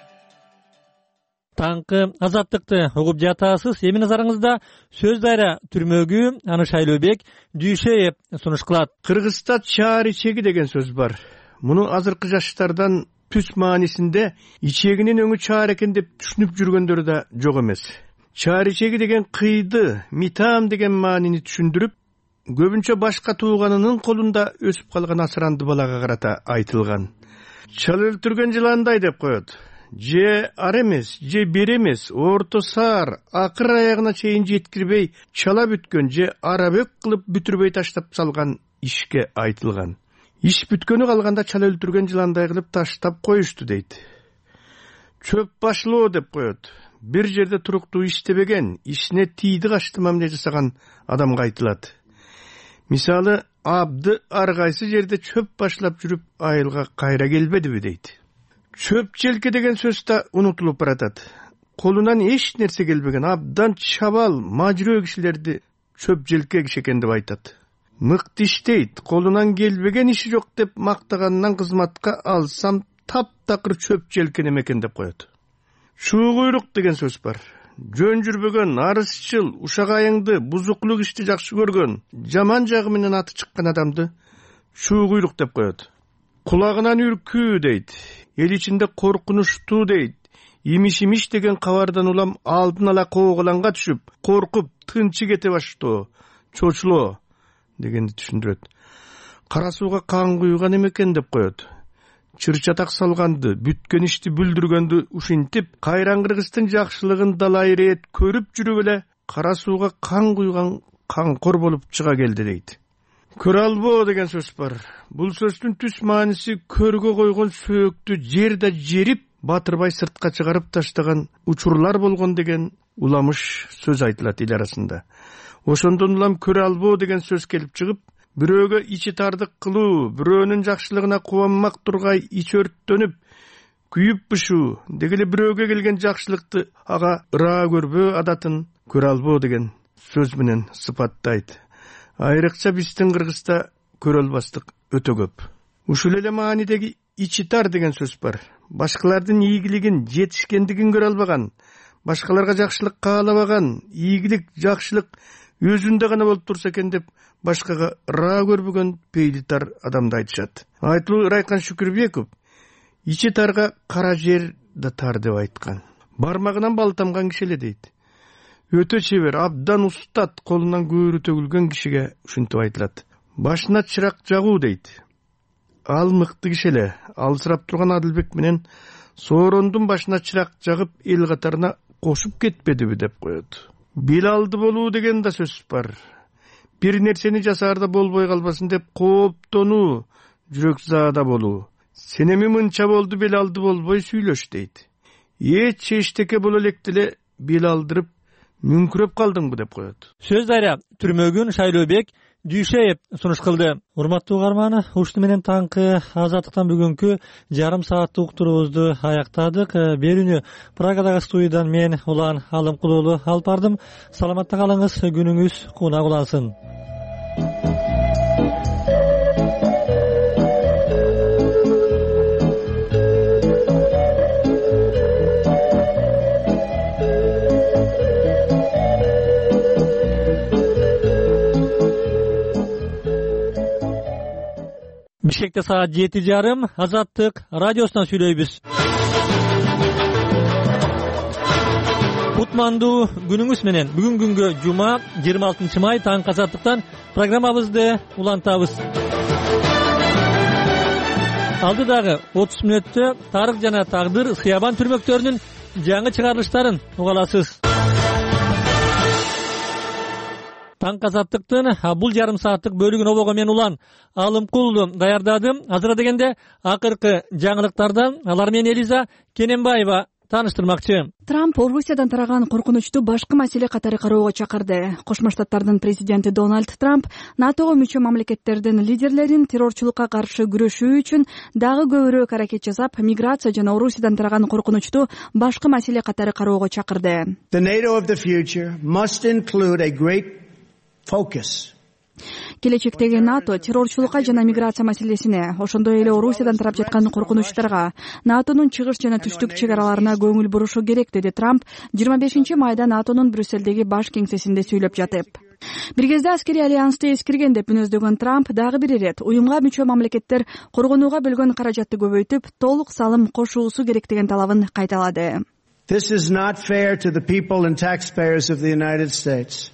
Таңкы Азаттыкты угуп жатасыз. Эми назарыңызда сөз дайра түрмөгү аны Шайлообек Дүйшеев сунуш кылат. Кыргызста чаар ичеги деген сөз бар. Муну азыркы жаштардан түз маанисинде ичегинин өңү чаар экен деп түшүнүп жүргөндөр да жок эмес. Чаар ичеги деген кыйды, митам деген маанини түшүндүрүп, көбүнчө башка тууганынын колунда өсүп калган асыранды балага карата айтылган. Чал өлтүргөн жыландай деп коет. Же ар эмес, же бир эмес, орто саар, акыр аягына чейин жеткирбей чала бүткөн, же арабөк кылып бүтүрбөй таштап салган ишке айтылган. Иш бүткөнү калганда чала өлтүргөн жыландай кылып таштап коюшту дейт. Чөп башлоо деп коет. Бир жерде туруктуу иштебеген, ишине тийди качты мамиле жасаган адамга айтылат. Мисалы, абды ар кайсы жерде чөп башлап жүрүп айылга кайра келбедиби дейт. Чөп желке деген сөз да унутулуп баратат. Колунан эч нерсе келбеген абдан чабал, мажрөө кишилерди чөп желке киши экен деп айтат. Мыкты иштейт, колунан келбеген иши жок деп мактагандан кызматка алсам таптакыр чөп желке неме экен деп коет. Чуу куйрук деген сөз бар. Жөн жүрбөгөн, арызчыл, ушак айыңды, бузуклук ишти жакшы көргөн, жаман жагы менен аты чыккан адамды чуу куйрук деп коет. Кулагынан үркүү дейт. Эл ичинде коркунучтуу дейт. Имиш-имиш деген кабардан улам алдын ала кооголанга түшүп, коркуп, тынчы кете баштоо, чочулоо дегенди түшүндүрөт. Кара сууга кан куйган экен деп коет. Чыр-чатак салганды, бүткөн ишти бүлдүргөндү ушинтип, кайран кыргыздын жакшылыгын далай ирет көрүп жүрүп эле кара сууга кан куйган канкор болуп чыга келди дейт. Көрө албоо деген сөз бар. Бул сөздүн түз мааниси көргө койгон сөөктү жерде жерип, батырбай сыртка чыгарып таштаган учурлар болгон деген уламыш сөз айтылат эл арасында. Ошондон улам көрө албоо деген сөз келип чыгып, бирөөгө ичи тардык кылуу, бирөөнүн жакшылыгына кубанмак тургай ич өрттөнүп, күйүп бышуу, дегеле бирөөгө келген жакшылыкты ага ыраа көрбөө адатын көрө албоо деген сөз менен сыпаттайт. Айрыкча биздин Кыргызда көрө албастык өтө көп. Ушул эле маанидеги ичи тар деген сөз бар. Башкалардын ийгилигин, жетишкендигин көрө албаган, башкаларга жакшылык каалабаган, ийгилик, жакшылык өзүндө гана болуп турса экен деп башкага ыраа көрбөгөн пейли тар адамды айтышат. Айтылуу Райкан Шүкүрбеков ичи тарга кара жер да тар деп айткан. Бармагынан бал тамган киши эле дейт. Өтө чебер, абдан устат, колунан көөрү төгүлгөн кишиге ушинтип айтылат. Башына чырак жагуу дейт. Ал мыкты киши эле. Алсырап турган Адылбек менен Соорондун башына чырак жагып эл катарына кошуп кетпедиби деп коет. Билалды болуу деген да сөз бар. Бир нерсени жасаарда болбой калбасын деп кооптонуу, жүрөк заада болуу. Сен эми мынча болду Билалды болбой сүйлөш дейт. Эч эчтеке боло электи эле бел алдырып мүңкүрөп калдыңбы деп коет. Сөз дайра түрмөгүн Шайлообек Дүйшеев сунуш кылды. Урматтуу угарман, ушуну менен таңкы Азаттыктан бүгүнкү жарым сааттык уктуруубузду аяктадык. Берүүнү Прагадагы студиядан мен Улан Алымкул уулу алып бардым. Саламатта калыңыз, күнүңүз кунак улансын. Бишкекте саат жети жарым, Азаттык радиосунан сүйлөйбүз. Кутмандуу күнүңүз менен. Бүгүн күнгө жума жыйырма алтынчы май таңкы Азаттыктан программабызды улантабыз. Алдыдагы отуз мүнөттө тарых жана тагдыр Сыябан түрмөктөрүнүн жаңы чыгарылыштарын угаласыз. Таңкы Азаттыктын бул жарым сааттык бөлүгүн обого мен Улан Алымкул даярдадым. Азыр дегенде акыркы жаңылыктардан алар менен Элиза Кененбаева тааныштырмакчы. Трамп Орусиядан тараган коркунучту башкы маселе катары кароого чакырды. Кошмо Штаттардын президенти Дональд Трамп НАТОго мүчө мамлекеттердин лидерлерин террорчулукка каршы күрөшүү үчүн дагы көбүрөөк аракет жасап, миграция жана Орусиядан тараган коркунучту башкы маселе катары кароого чакырды. The NATO of the future must include a great focus. Келечектеги НАТО террорчулукка жана миграция маселесине, ошондой эле Орусиядан тарап жаткан коркунучтарга, НАТОнун чыгыш жана түштүк чек араларына көңүл бурушу керек, деди Трамп жыйырма бешинчи майда НАТОнун Брюссельдеги баш кеңсесинде сүйлөп жатып. Бир кезде аскерий альянсты эскирген деп мүнөздөгөн Трамп дагы бир ирет уюмга мүчө мамлекеттер коргонууга бөлгөн каражатты көбөйтүп, толук салым кошуусу керек деген талабын кайталады. This is not fair to the people and taxpayers of the United States.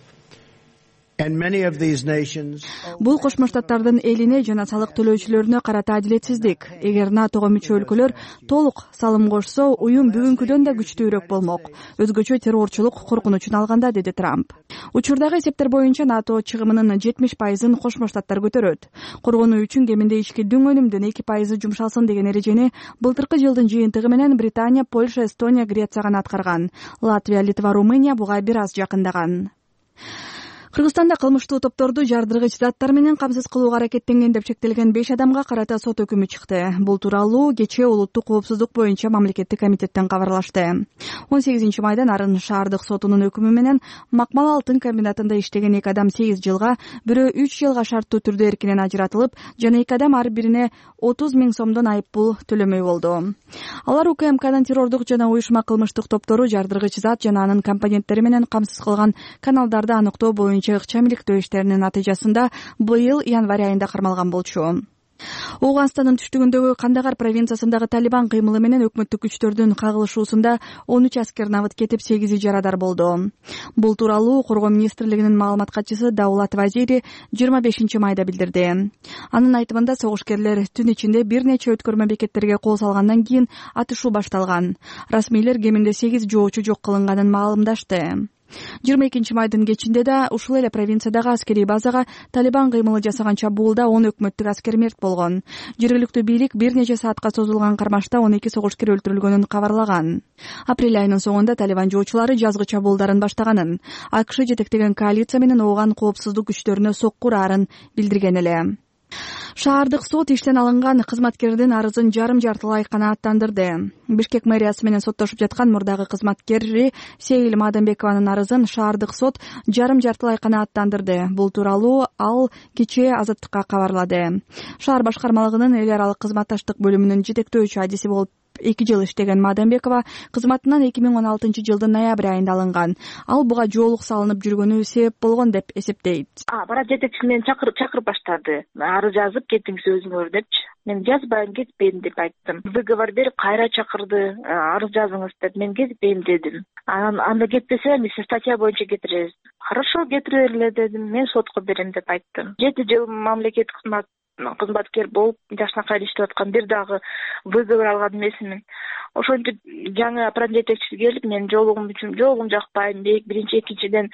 And many of these nations... Бул Кошмо Штаттардын элине жана салык төлөөчүлөрүнө карата адилетсиздик. Эгер НАТОго мүчө өлкөлөр толук салым кошсо, уюм бүгүнкүдөн да күчтүүрөөк болмок. Өзгөчө террорчулук коркунучун алганда, деди Трамп. Учурдагы эсептер боюнча НАТО чыгымынын жетимиш пайызын Кошмо Штаттар көтөрөт. Коргонуу үчүн кеминде ички дүң өнүмдүн эки пайызы жумшалсын деген эрежени былтыркы жылдын жыйынтыгы менен Британия, Польша, Эстония, Греция гана аткарган. Латвия, Литва, Румыния буга бир аз жакындаган. Кыргызстанда кылмыштуу топторду жардыргыч заттар менен камсыз кылууга аракеттенген деп чектелген беш адамга карата сот өкүмү чыкты. Бул тууралуу кечээ улуттук коопсуздук боюнча мамлекеттик комитеттен кабарлашты. он сегизинчи майда Нарын шаардык сотунун өкүмү менен Макмал алтын комбинатында иштеген эки адам сегиз жылга, бирөө үч жылга шарттуу түрдө эркинен ажыратылып, жана эки адам ар бирине отуз миң сомдон айып пул төлөмөй болду. Алар УКМКнын террордук жана уюшма кылмыштык топтору жардыргыч зат жана анын компоненттери менен камсыз кылган каналдарды аныктоо боюнча ыкчам иликтөө иштеринин натыйжасында быйыл январь айында кармалган болчу. Ооганстандын түштүгүндөгү Кандагар провинциясындагы Талибан кыймылы менен өкмөттүк күчтөрдүн кагылышуусунда он үч аскер набыт кетип, сегизи жарадар болду. Бул тууралуу Коргоо министрлигинин маалымат катчысы Даулат Вазири жыйырма бешинчи майда билдирди. Анын айтымында согушкерлер түн ичинде бир нече өткөрмө бекеттерге кол салгандан кийин атышуу башталган. Расмийлер кеминде сегиз жоочу жок кылынганын маалымдашты. жыйырма экинчи майдын кечинде да ушул эле провинциядагы аскерий базага Талибан кыймылы жасаган чабуулда он өкмөттүк аскер мерт болгон. Жергиликтүү бийлик бир нече саатка созулган кармашта он эки согушкер өлтүрүлгөнүн кабарлаган. Апрель айынын соңунда Талибан жоочулары жазгы чабуулдарын баштаганын, АКШ жетектеген коалиция менен ооган коопсуздук күчтөрүнө сокку ырарын билдирген эле. Шаардык сот иштен алынган кызматкердин арызын жарым жартылай канааттандырды. Бишкек мэриясы менен соттошуп жаткан мурдагы кызматкери Сейил Мадамбекованын арызын шаардык сот жарым жартылай канааттандырды. Бул тууралуу ал кечээ Азаттыкка кабарлады. Шаар башкармалыгынын эл аралык кызматташтык бөлүмүнүн жетектөөчү адиси болуп эки жыл иштеген Мадамбекова кызматынан эки миң он алтынчы жылдын ноябрь айында алынган. Ал буга жоолук салынып жүргөнү себеп болгон деп эсептейт. Бара жетекчи мени чакырып чакырып баштады. Арыз жазып кеттиңиз өзүңөр депчи. Мен жазбайм, кетпейм деп айттым. Договор берип кайра чакырды. Арыз жазыңыз деп. Мен кетпейм дедим. Анан анда кетпесе биз статья боюнча кетиребиз. Хорошо, кетире берле дедим. Мен сотко берем деп айттым. жети жыл мамлекеттик кызмат кызматкер болуп жашнакай иштеп аткан, бир дагы выговор алган эмесмин. Ошентип жаңы аппарат жетекчиси келип, мен жолугум үчүн жолугум жакпайм, биринчи экинчиден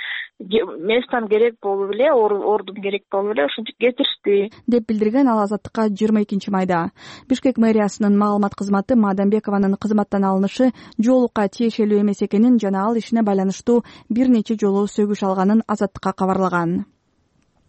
местам керек болуп эле, ордум керек болуп эле, ошентип кетиришти деп билдирген ал Азаттыкка жыйырма экинчи майда. Бишкек мэриясынын маалымат кызматы Мадамбекованын кызматтан алынышы жоолукка тиешелүү эмес экенин жана ал ишине байланыштуу бир нече жолу сөгүш алганын Азаттыкка кабарлаган.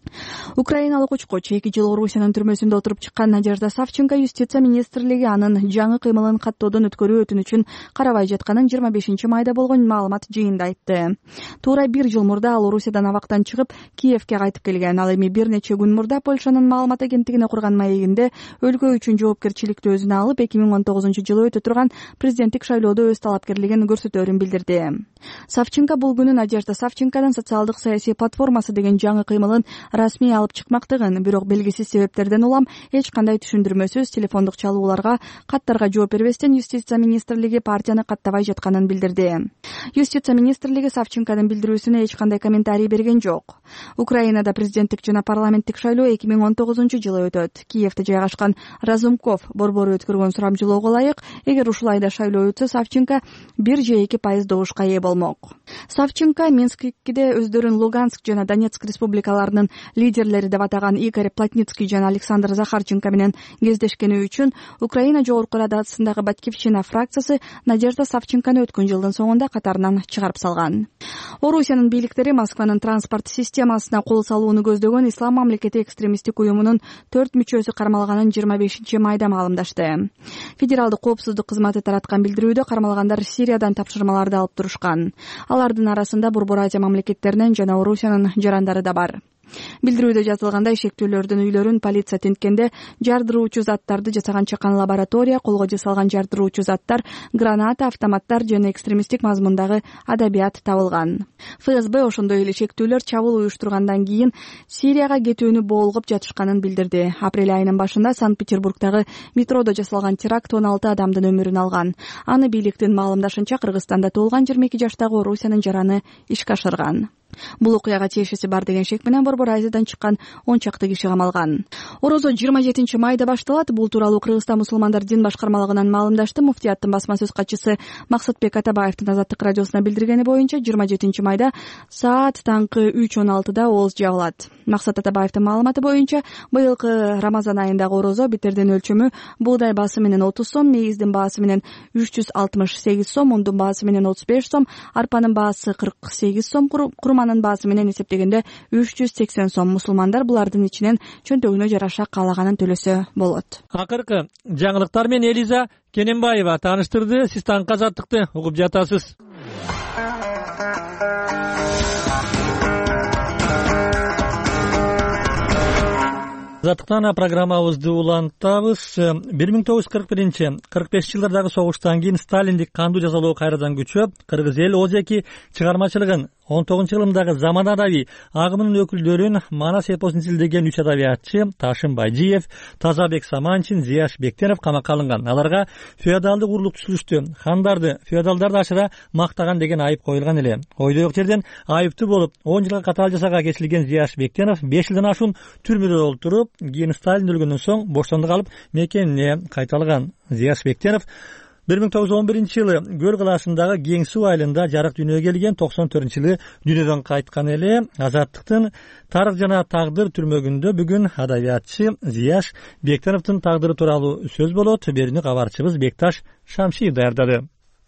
Украиналык учкуч эки жыл Орусиянын түрмөсүндө отуруп чыккан Надежда Савченко юстиция министрлиги анын жаңы кыймылын каттоодон өткөрүү өтүнүчүн карабай жатканын жыйырма бешинчи майда болгон маалымат жыйынында айтты. Туура бир жыл мурда ал Орусиядан абактан чыгып Киевке кайтып келген. Ал эми бир нече күн мурда Польшанын маалымат агенттигине курган маегинде өлкө үчүн жоопкерчиликти өзүнө алып эки миң он тогузунчу жылы өтө турган президенттик шайлоодо өз талапкерлигин көрсөтөөрүн билдирди. Савченко бул күнү Надежда Савченконун социалдык саясий платформасы деген жаңы кыймылын расмий алып чыкмактыгын, бирок белгисиз себептерден улам эч кандай түшүндүрмөсүз телефондук чалууларга, каттарга жооп бербестен юстиция министрлиги партияны каттабай жатканын билдирди. Юстиция министрлиги Савченконун билдирүүсүнө эч кандай комментарий берген жок. Украинада президенттик жана парламенттик шайлоо эки миң он тогузунчу жылы өтөт. Киевде жайгашкан Разумков борбору өткөргөн сурамжылоого ылайык, эгер ушул айда шайлоо өтсө, Савченко бир же эки пайыз добушка ээ болмок. Савченко Минскиде өздөрүн Луганск жана Донецк республикаларынын лидерлери деп атаган Игорь Плотницкий жана Александр Захарченко менен кездешкени үчүн Украина жогорку радасындагы Батькивщина фракциясы Надежда Савченкону өткөн жылдын соңунда катарынан чыгарып салган. Орусиянын бийликтери Москванын транспорт системасына кол салууну көздөгөн Ислам мамлекети экстремисттик уюмунун төрт мүчөсү кармалганын жыйырма бешинчи майда маалымдашты. Федералдык коопсуздук кызматы тараткан билдирүүдө кармалгандар Сириядан тапшырмаларды алып турушкан. Алардын арасында Борбор Азия мамлекеттеринен жана Орусиянын жарандары да бар. Билдирүүдө жазылгандай, шектүүлөрдүн үйлөрүн полиция тинткенде жардыруучу заттарды жасаган чакан лаборатория, колго жасалган жардыруучу заттар, граната, автоматтар жана экстремисттик мазмундагы адабият табылган. ФСБ ошондой эле шектүүлөр чабуул уюштургандан кийин Сирияга кетүүнү боолгоп жатышканын билдирди. Апрель айынын башында Санкт-Петербургдагы метродо жасалган теракт он алты адамдын өмүрүн алган. Аны бийликтин маалымдашынча Кыргызстанда туулган жыйырма эки жаштагы Орусиянын жараны ишке ашырган. Бул окуяга чешеси бар деген шек менен Борбор Азиядан чыккан он чакты киши камалган. Орозо жыйырма жетинчи майда башталат. Бул тууралуу Кыргызстан мусулмандар дин башкармалыгынан маалымдашты. Муфтияттын басма сөз катчысы Максатбек Атабаевдин Азаттык радиосуна билдиргени боюнча, жыйырма жетинчи майда саат таңкы үч он алтыда ооз жабылат. Максат Атабаевдин маалыматы боюнча, быйылкы Рамазан айындагы орозо битердин өлчөмү буудай баасы менен отуз сом, мейиздин баасы менен үч жүз алтымыш сегиз сом, ундун баасы менен отуз беш сом, арпанын баасы кырк сегиз сом, курманын баасы менен эсептегенде үч жүз сексен сом. Мусулмандар булардын ичинен чөнтөгүнө жараша каалаганын төлөсө болот. Акыркы жаңылыктар менен Элиза Кененбаева тааныштырды. Сиз таңкы азаттыкты угуп жатасыз. Азаттыктан программабызды улантабыз. бир миң тогуз жүз кырк биринчи кырк бешинчи жылдардагы согуштан кийин сталиндик кандуу жазалоо кайрадан күчөп, кыргыз эл озеки чыгармачылыгын он тогузунчу кылымдагы заман адаби агымынын өкүлдөрүн Манас эпосун изилдеген үч адабиятчы Ташым Байжиев, Тазабек Саманчин, Зияш Бектенов камакка алынган. Аларга феодалдык урлук түзүлүштү, хандарды, феодалдарды ашыра мактаган деген айып коюлган эле. Ойдой жок жерден айыптуу болуп он жылга катаал жазага кесилген Зияш Бектенов беш жылдан ашуун түрмөдө олтуруп, кийин Сталин өлгөндөн соң боштондук алып мекенине кайталган. Зияш Бектенов бир миң тогуз жүз он биринчи жылы Көл калаасындагы Кең суу айылында жарык дүйнөгө келген, токсон төртүнчү жылы дүйнөдөн кайткан эле. Азаттыктын тарых жана тагдыр түрмөгүндө бүгүн адабиятчы Зияш Бектеновдун тагдыры тууралуу сөз болот. Берүүнү кабарчыбыз Бекташ Шамшиев даярдады.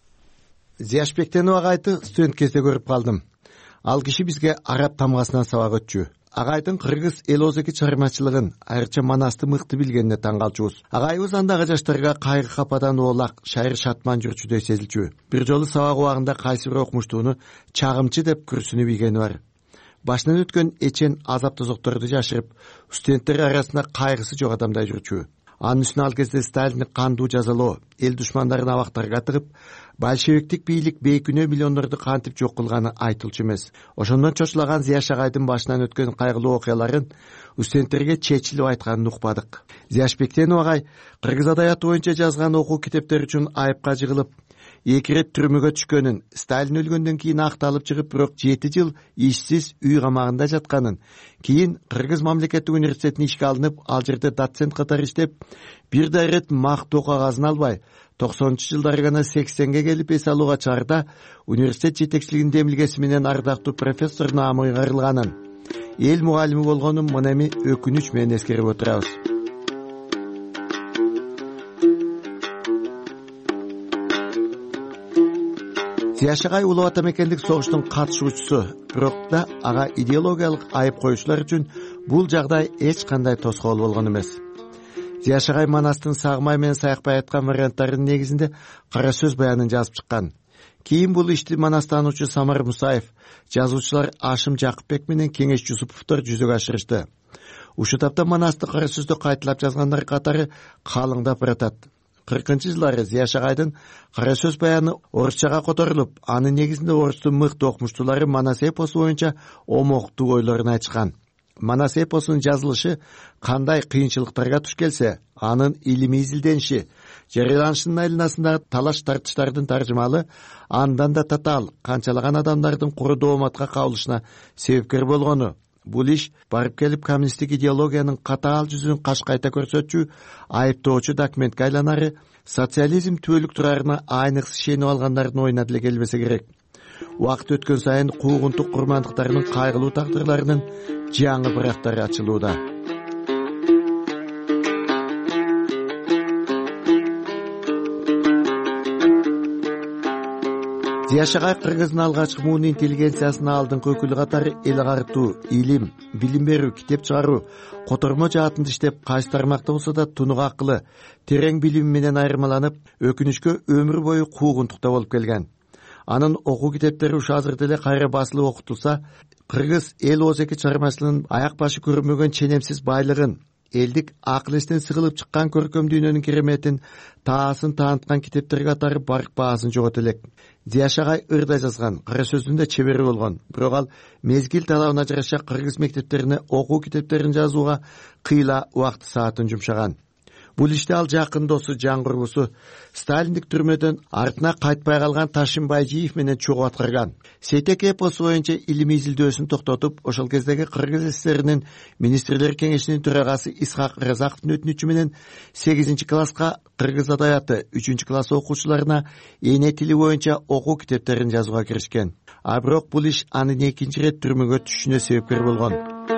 Зияш Бектенов агайды студент кезде көрүп калдым. Ал киши бизге араб тамгасынан сабак өтчү. Агайдын кыргыз эл озеки чыгармачылыгын, айрыкча Манасты мыкты билгенине таң калчубуз. Агайыбыз андагы жаштарга кайгы кападан оолак, шайыр шатман жүрчүдөй сезилчү. Бир жолу сабак убагында кайсы бир окумуштууну чагымчы деп күрсүнүп ийгени бар. Башынан өткөн эчен азап тозокторду жашырып, студенттер арасында кайгысы жок адамдай жүрчү. Анын үстүнө ал кезде Сталиндик кандуу жазалоо, эл душмандарын абактарга тыгып, большевиктик бийлик бейкүнөө миллиондорду кантип жок кылганы айтылчу эмес. Ошондон чочулаган Зияш агайдын башынан өткөн кайгылуу окуяларын студенттерге чечилип айтканын укпадык. Зияш Бектенов агай кыргыз адабияты боюнча жазган окуу китептери үчүн айыпка жыгылып, эки ирет түрмөгө түшкөнүн, Сталин өлгөндөн кийин акталып чыгып, бирок жети жыл ишсиз үй камагында жатканын, кийин Кыргыз мамлекеттик университетине ишке алынып, ал жерде доцент катары иштеп, бир да ирет мактоо кагазын албай, токсонунчу жылдары гана сексенге келип эс алууга чыгарда университет жетекчилигинин демилгеси менен ардактуу профессор наамы ыйгарылганын, эл мугалими болгонун мына эми өкүнүч менен эскерип отурабыз. Зияш агай улуу ата мекендик согуштун катышуучусу, бирок да ага идеологиялык айып коюучулар үчүн бул жагдай эч кандай тоскоол болгон эмес. Зияшагай Манастын Сагмай менен Саякбай айткан варианттарынын негизинде кара сөз баянын жазып чыккан. Кийин бул ишти манастануучу Самар Мусаев, жазуучулар Ашым Жакыпбек менен Кеңеш Жусуповдор жүзөгө ашырышты. Ушул тапта Манасты кара сөздө кайталап жазгандар катары калыңдап баратат. кыркынчы жылдары Зияшагайдын кара сөз баяны орусчага которулуп, анын негизинде орустун мыкты окумуштуулары Манас эпосу боюнча омоктуу ойлорун айтышкан. Манас эпосунун жазылышы кандай кыйынчылыктарга туш келсе, анын илимий изилдениши, жарыяланышынын айланасындагы талаш тартыштардын таржымалы андан да татаал канчалаган адамдардын куру дооматка кабылышына себепкер болгону. Бул иш барып келип коммунисттик идеологиянын катаал жүзүн каш кайта көрсөтчү, айыптоочу документке айланары социализм түбөлүк турарына айныксы ишенип алгандардын оюна деле келбесе керек. Убакыт өткөн сайын куугунтук курмандыктарынын кайгылуу тагдырларынын жаңы бырактары ачылууда. Зияшагай кыргыздын алгачкы муун интеллигенциясынын алдыңкы өкүлү катары эл агартуу, илим, билим берүү, китеп чыгаруу, котормо жаатында иштеп, кайсы тармакта болсо да тунук акылы, терең билими менен айырмаланып, өкүнүчкө өмүр бою куугунтукта болуп келген. Анын окуу китептери ушу азыр деле кайра басылып окутулса, кыргыз эл оозеки чыгармачылыгынын аяк башы көрүнмөгөн ченемсиз байлыгын, элдик акыл эстен сыгылып чыккан көркөм дүйнөнүн кереметин, таасын тааныткан китептер катары барк баасын жогото элек. Зияшагай ырда жазган, кара сөздүн да чебери болгон. Бирок ал мезгил талабына жараша кыргыз мектептерине окуу китептерин жазууга кыйла убакыт саатын жумшаган. Бул иште ал жакын досу, жан курбусу, сталиндик түрмөдөн артына кайтпай калган Ташим Байжиев менен чогуу аткарган. Сейтек эпосу боюнча илимий изилдөөсүн токтотуп, ошол кездеги Кыргыз СССРинин министрлер кеңешинин төрагасы Исхак Разаковдун өтүнүчү менен сегизинчи класска кыргыз адабияты үчүнчү класс окуучуларына эне тили боюнча окуу китептерин жазууга киришкен. А бирок бул иш анын экинчи ирет түрмөгө түшүшүнө себепкер болгон.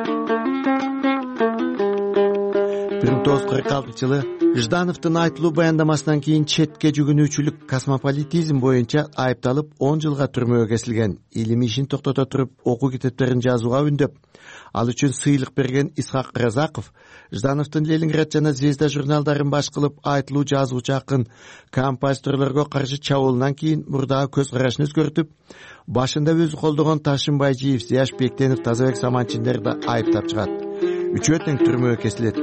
бир миң тогуз жүз кырк алтынчы жылы Ждановдун айтылуу баяндамасынан кийин четке жүгүнүүчүлүк, космополитизм боюнча айыпталып он жылга түрмөгө кесилген. Илимий ишин токтото туруп, окуу китептерин жазууга үндөп, ал үчүн сыйлык берген Исхак Разаков Ждановдун Ленинград жана Звезда журналдарын баш кылып, айтылуу жазуучу акын, композиторлорго каршы чабуулунан кийин мурдагы көз карашын өзгөртүп, башында өзү колдогон Ташим Байжиев, Зияш Бектенов, Тазабек Саманчиндерди айыптап чыгат. Үчөө тең түрмөгө кесилет.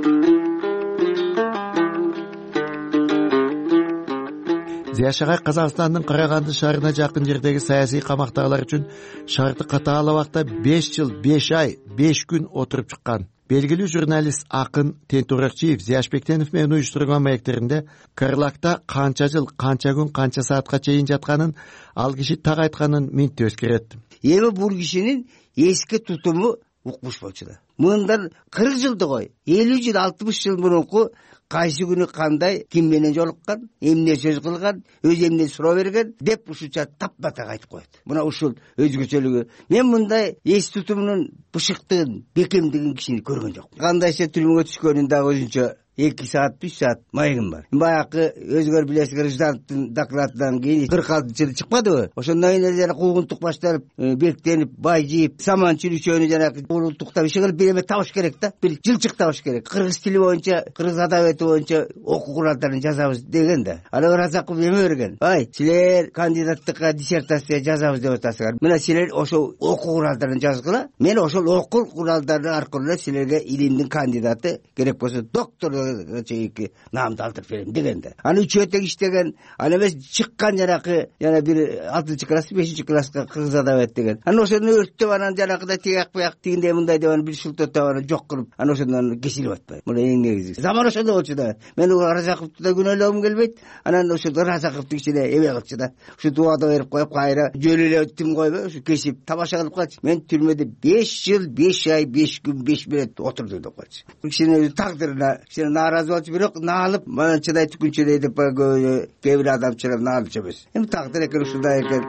Зияшагай Казакстандын Караганды шаарына жакын жердеги саясий камактагылар үчүн шарты катаал абакта беш жыл, беш ай, беш күн отуруп чыккан. Белгилүү журналист акын Тентур Акчиев Зияш Бектенов менен уюштурган маектеринде Кырлакта канча жыл, канча күн, канча саатка чейин жатканын, ал киши так айтканын минтип эскерет. Эми бул кишинин эски тутуму укмуш болчу да. Мындан кырк жылды кой, элүү жыл, алтымыш жыл мурунку кайсы күнү кандай, ким менен жолуккан, эмне сөз кылган, өз эмне суроо берген деп ушунча таппатак айтып коет. Мына ушул өзгөчөлүгү. Мен мындай эс тутумунун бышыктыгын, бекемдигин кишини көргөн жок. Кандайча түрмөгө түшкөнүн дагы өзүнчө эки саат, үч саат маегим бар. Баягы өзгөр билесиңер Ждановдун докладынан кийин кырк алтынчы жылы чыкпадыбы? Ошондон кийин жана куугунтук башталып, Бектенип, Байжиев, Саманчин үчөөнү жана куугунтуктап иши кылып бир эме табыш керек да. Бир жылчык табыш керек. Кыргыз тили боюнча, кыргыз адабияты боюнча окуу куралдарын жазабыз деген да. Аны Разаков эме берген. Ай, силер кандидаттыкка диссертация жазабыз деп атасыңар. Мына силер ошол окуу куралдарын жазгыла. Мен ошол окуу куралдары аркылуу силерге илимдин кандидаты, керек болсо доктор чейинки наамды алдырып берем дегенде. Аны үчөө тең иштеген, аны эмес чыккан жанакы, жана бир алтынчы класс, бешинчи класска кыргыз адабият деген. Аны ошону өрттөп, анан жанакыдай тияк буяк тигиндей мындай деп аны бир шултоттоп аны жок кылып, аны ошондон кесилип атпайбы. Мына эң негизи. Заман ошондой болчу да. Мен Разаковду да күнөөлөгүм келбейт. Анан ошол Разаковдун ичине эме кылчу да. Ушу убада берип коюп, кайра жөн эле өттүм койбу, ушу кесип тамаша кылып калчу. Мен түрмөдө беш жыл, беш ай, беш күн, беш мүнөт отурдум деп койчу. Кишинин өзү тагдырына, кишинин нааразы болчу, бирок наалып, мананчыдай түкүнчүдөй деп кээ бир адамчылар наалычу эмес. Эми тагдыр экен, ушундай экен.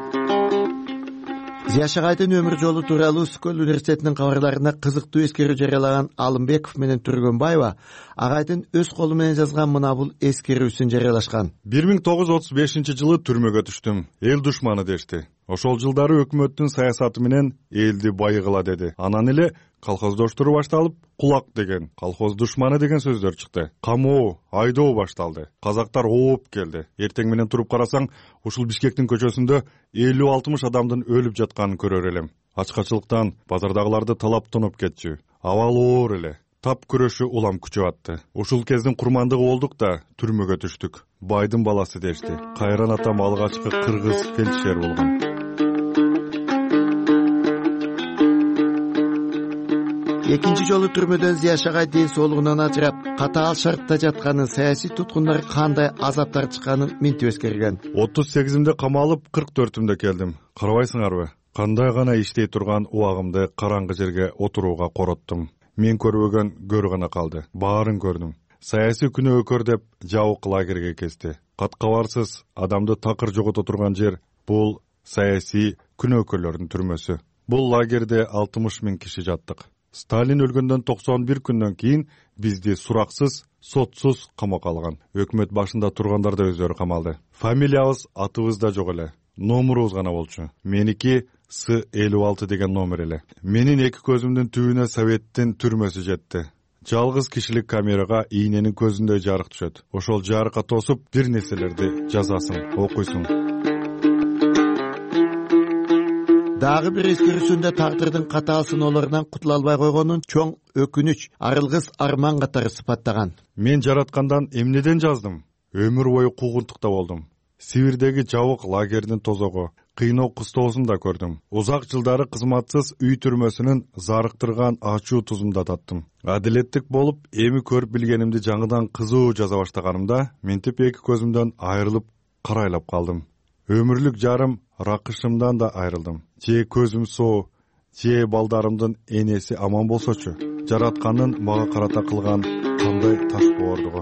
Зияшагайдын өмүр жолу тууралуу Скол университетинин кабарларына кызыктуу эскерүү жарыялаган Алымбеков менен Түргөнбаева агайдын өз колу менен жазган мына бул эскерүүсүн жарыялашкан. бир миң тогуз жүз отуз бешинчи жылы түрмөгө түштүм. Эл душманы дешти. Ошол жылдары өкмөттүн саясаты менен элди байыгыла деди. Анан эле колхоздоштуруу башталып, кулак деген, колхоз душманы деген сөздөр чыкты. Камоо, айдоо башталды. Казактар ооп келди. Эртең менен туруп карасаң, ушул Бишкектин көчөсүндө элүү алтымыш адамдын өлүп жатканын көрөр элем. Ачкачылыктан базардагыларды талап тоноп кетчү. Абал оор эле. Тап күрөшү улам күчөп атты. Ушул кездин курмандыгы болдук да түрмөгө түштүк. Байдын баласы дешти. Кайран атам алгачкы кыргыз фельдшер болгон. Экинчи жолу түрмөдөн Зия Шагай ден соолугунан ажырап, катаал шартта жатканын, саясий туткундар кандай азаптар чыкканын минтип эскерген. отуз сегизимде камалып, кырк төртүмдө келдим. Карабайсыңарбы? Кандай гана иштей турган убагымды караңгы жерге отурууга короттум. Мен көрбөгөн көр гана калды. Баарын көрдүм. Саясий күнөөкөр деп жабык лагерге кести. Каткабарсыз адамды такыр жогото турган жер бул саясий күнөөкөрлөрдүн түрмөсү. Бул лагерде алтымыш миң киши жаттык. Сталин өлгөндөн токсон бир күндөн кийин бизди сураксыз, сотсуз камакка алган. Өкмөт башында тургандар да өздөрү камалды. Фамилиябыз, атыбыз да жок эле. Номурубуз гана болчу. Меники С элүү алты деген номер эле. Менин эки көзүмдүн түбүнө Советтин түрмөсү жетти. Жалгыз кишилик камерага ийненин көзүндөй жарык түшөт. Ошол жарыкка тосуп бир нерселерди жазасың, окуйсуң. Дагы бир эскерүүсүндө тагдырдын катаал сыноолорунан кутула албай койгонун чоң өкүнүч, арылгыс арман катары сыпаттаган. Мен жараткандан эмнеден жаздым? Өмүр бою куугунтукта болдум. Сибирдеги жабык лагердин тозогу, кыйноо кыстоосун да көрдүм. Узак жылдары кызматсыз үй түрмөсүнүн зарыктырган ачуу тузун да таттым. Адилеттик болуп, эми көрүп билгенимди жаңыдан кызуу жаза баштаганымда, ментип эки көзүмдөн айрылып карайлап калдым. Өмүрлүк жарым Ракышымдан да айрылдым. Же көзүм соо, же балдарымдын энеси аман болсочу. Жаратканын мага карата кылган кандай таш боордугу.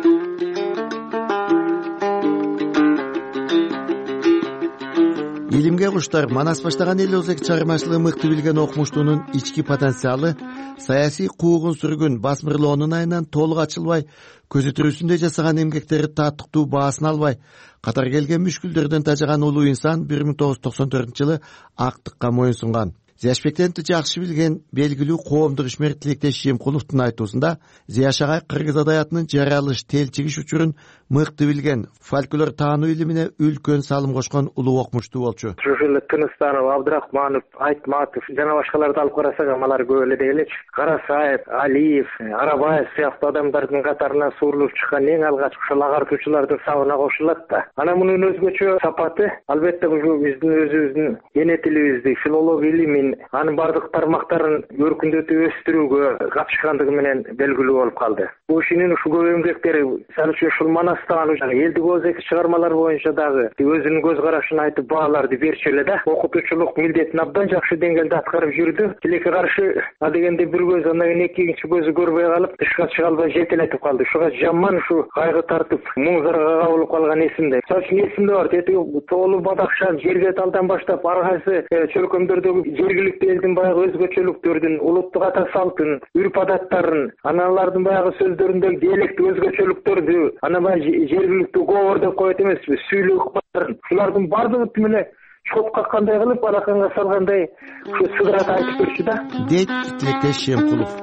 Илимге куштар Манас баштаган эл озек чыгармачылыгы мыкты билген окумуштуунун ички потенциалы саясий куугун сүргүн басмырлоонун айынан толук ачылбай, көзү тирүүсүндө жасаган эмгектери тааттыктуу баасын албай, катар келген мүшкүлдөрдөн тажаган улуу инсан бир миң тогуз жүз токсон төртүнчү жылы актыкка моюн сунган. Зияшбектенди жакшы билген белгилүү коомдук ишмер Тилектеш Жемкуловдун айтуусунда Зия Шагай кыргыз адаятынын жаралыш, телчигиш учурун мыкты билген, фольклор таануу илимине үлкөн салым кошкон улуу окумуштуу болчу. Ушул Тыныстанов, Абдрахманов, Айтматов жана башкаларды алып карасак, амалар көп эле дегелечи. Карасаев, Алиев, Арабаев сыяктуу адамдардын катарына суурулуп чыккан эң алгач ушул агартуучулардын сабына кошулат да. Анан мунун өзгөчө сапаты албетте ушу биздин өзүбүздүн эне тилибизди, филология илимин, анын бардык тармактарын өркүндөтүп өстүрүүгө катышкандыгы менен белгилүү болуп калды. Бул кишинин ушул көп эмгектери, мисалы үчүн ушул Манастагы элдик озеки чыгармалар боюнча дагы өзүнүн көз карашын айтып бааларды берчү эле да. Окутуучулук милдетин абдан жакшы деңгээлде аткарып жүрдү. Тилекке каршы адегенде бир көз, андан кийин экинчи көзү көрбөй калып, тышка чыга албай жетелетип калды. Ушуга жаман ушу кайгы тартып, муң зарга кабылып калган эсимде. Мисалы үчүн эсимде бар, тети Тоолу Бадакшан, Жерге талдан баштап ар кайсы чөлкөмдөрдөгү жергиликтүү элдин баягы өзгөчөлүктөрдүн, улуттук ата салтын, үрп адаттарын, аналардын баягы сөздөрүндөгү диалект өзгөчөлүктөрдү, анан баягы жергиликтүү говор деп коет эмеспи, сүйлөө ыкпаларын, ушулардын баардыгы тимеле чот каккандай кылып, алаканга салгандай ушу сыдырат айтып берчү да. Дейт Тилектеш Жемкулов.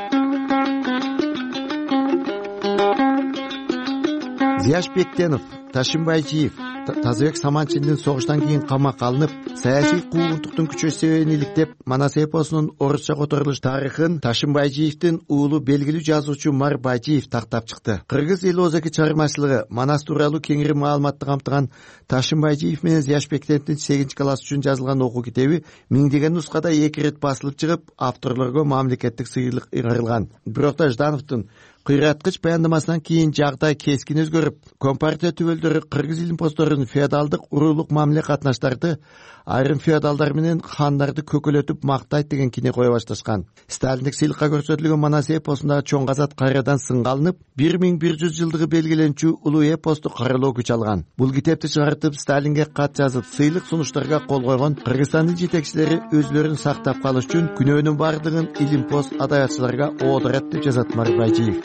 Зияшбектенов, Ташимбайжиев, Тазыбек Саманчиндин согуштан кийин камакка алынып, саясий куугунтуктун күчөсү себебин иликтеп, Манас эпосунун орусча которулуш тарыхын Ташимбайжиевдин уулу белгилүү жазуучу Мар Байжиев тактап чыкты. Кыргыз эл озеки чыгармачылыгы Манас тууралуу кеңири маалыматты камтыган Ташимбайжиев менен Зияшбектеновдун сегизинчи класс үчүн жазылган окуу китеби миңдеген нускада эки ирет басылып чыгып, авторлорго мамлекеттик сыйлык ыйгарылган. Бирок да Ждановдун кыйраткыч баяндамасынан кийин жагдай кескин өзгөрүп, Компартия түбөлдөрү кыргыз илимпоздорунун феодалдык уруулук мамиле катнаштарды айрым феодалдар менен хандарды көкөлөтүп мактайт деген кине кое башташкан. Сталиндик сыйлыкка көрсөтүлгөн Манас эпосундагы чоң казат кайрадан сынга алынып, бир миң бир жүз жылдыгы белгиленчү улуу эпосту каралоо күч алган. Бул китепти чыгартып, Сталинге кат жазып, сыйлык сунуштарга кол койгон Кыргызстандын жетекчилери өзлөрүн сактап калыш үчүн күнөөнүн бардыгын илимпоз адаятчыларга оодурат деп жазат Мар Байжиев.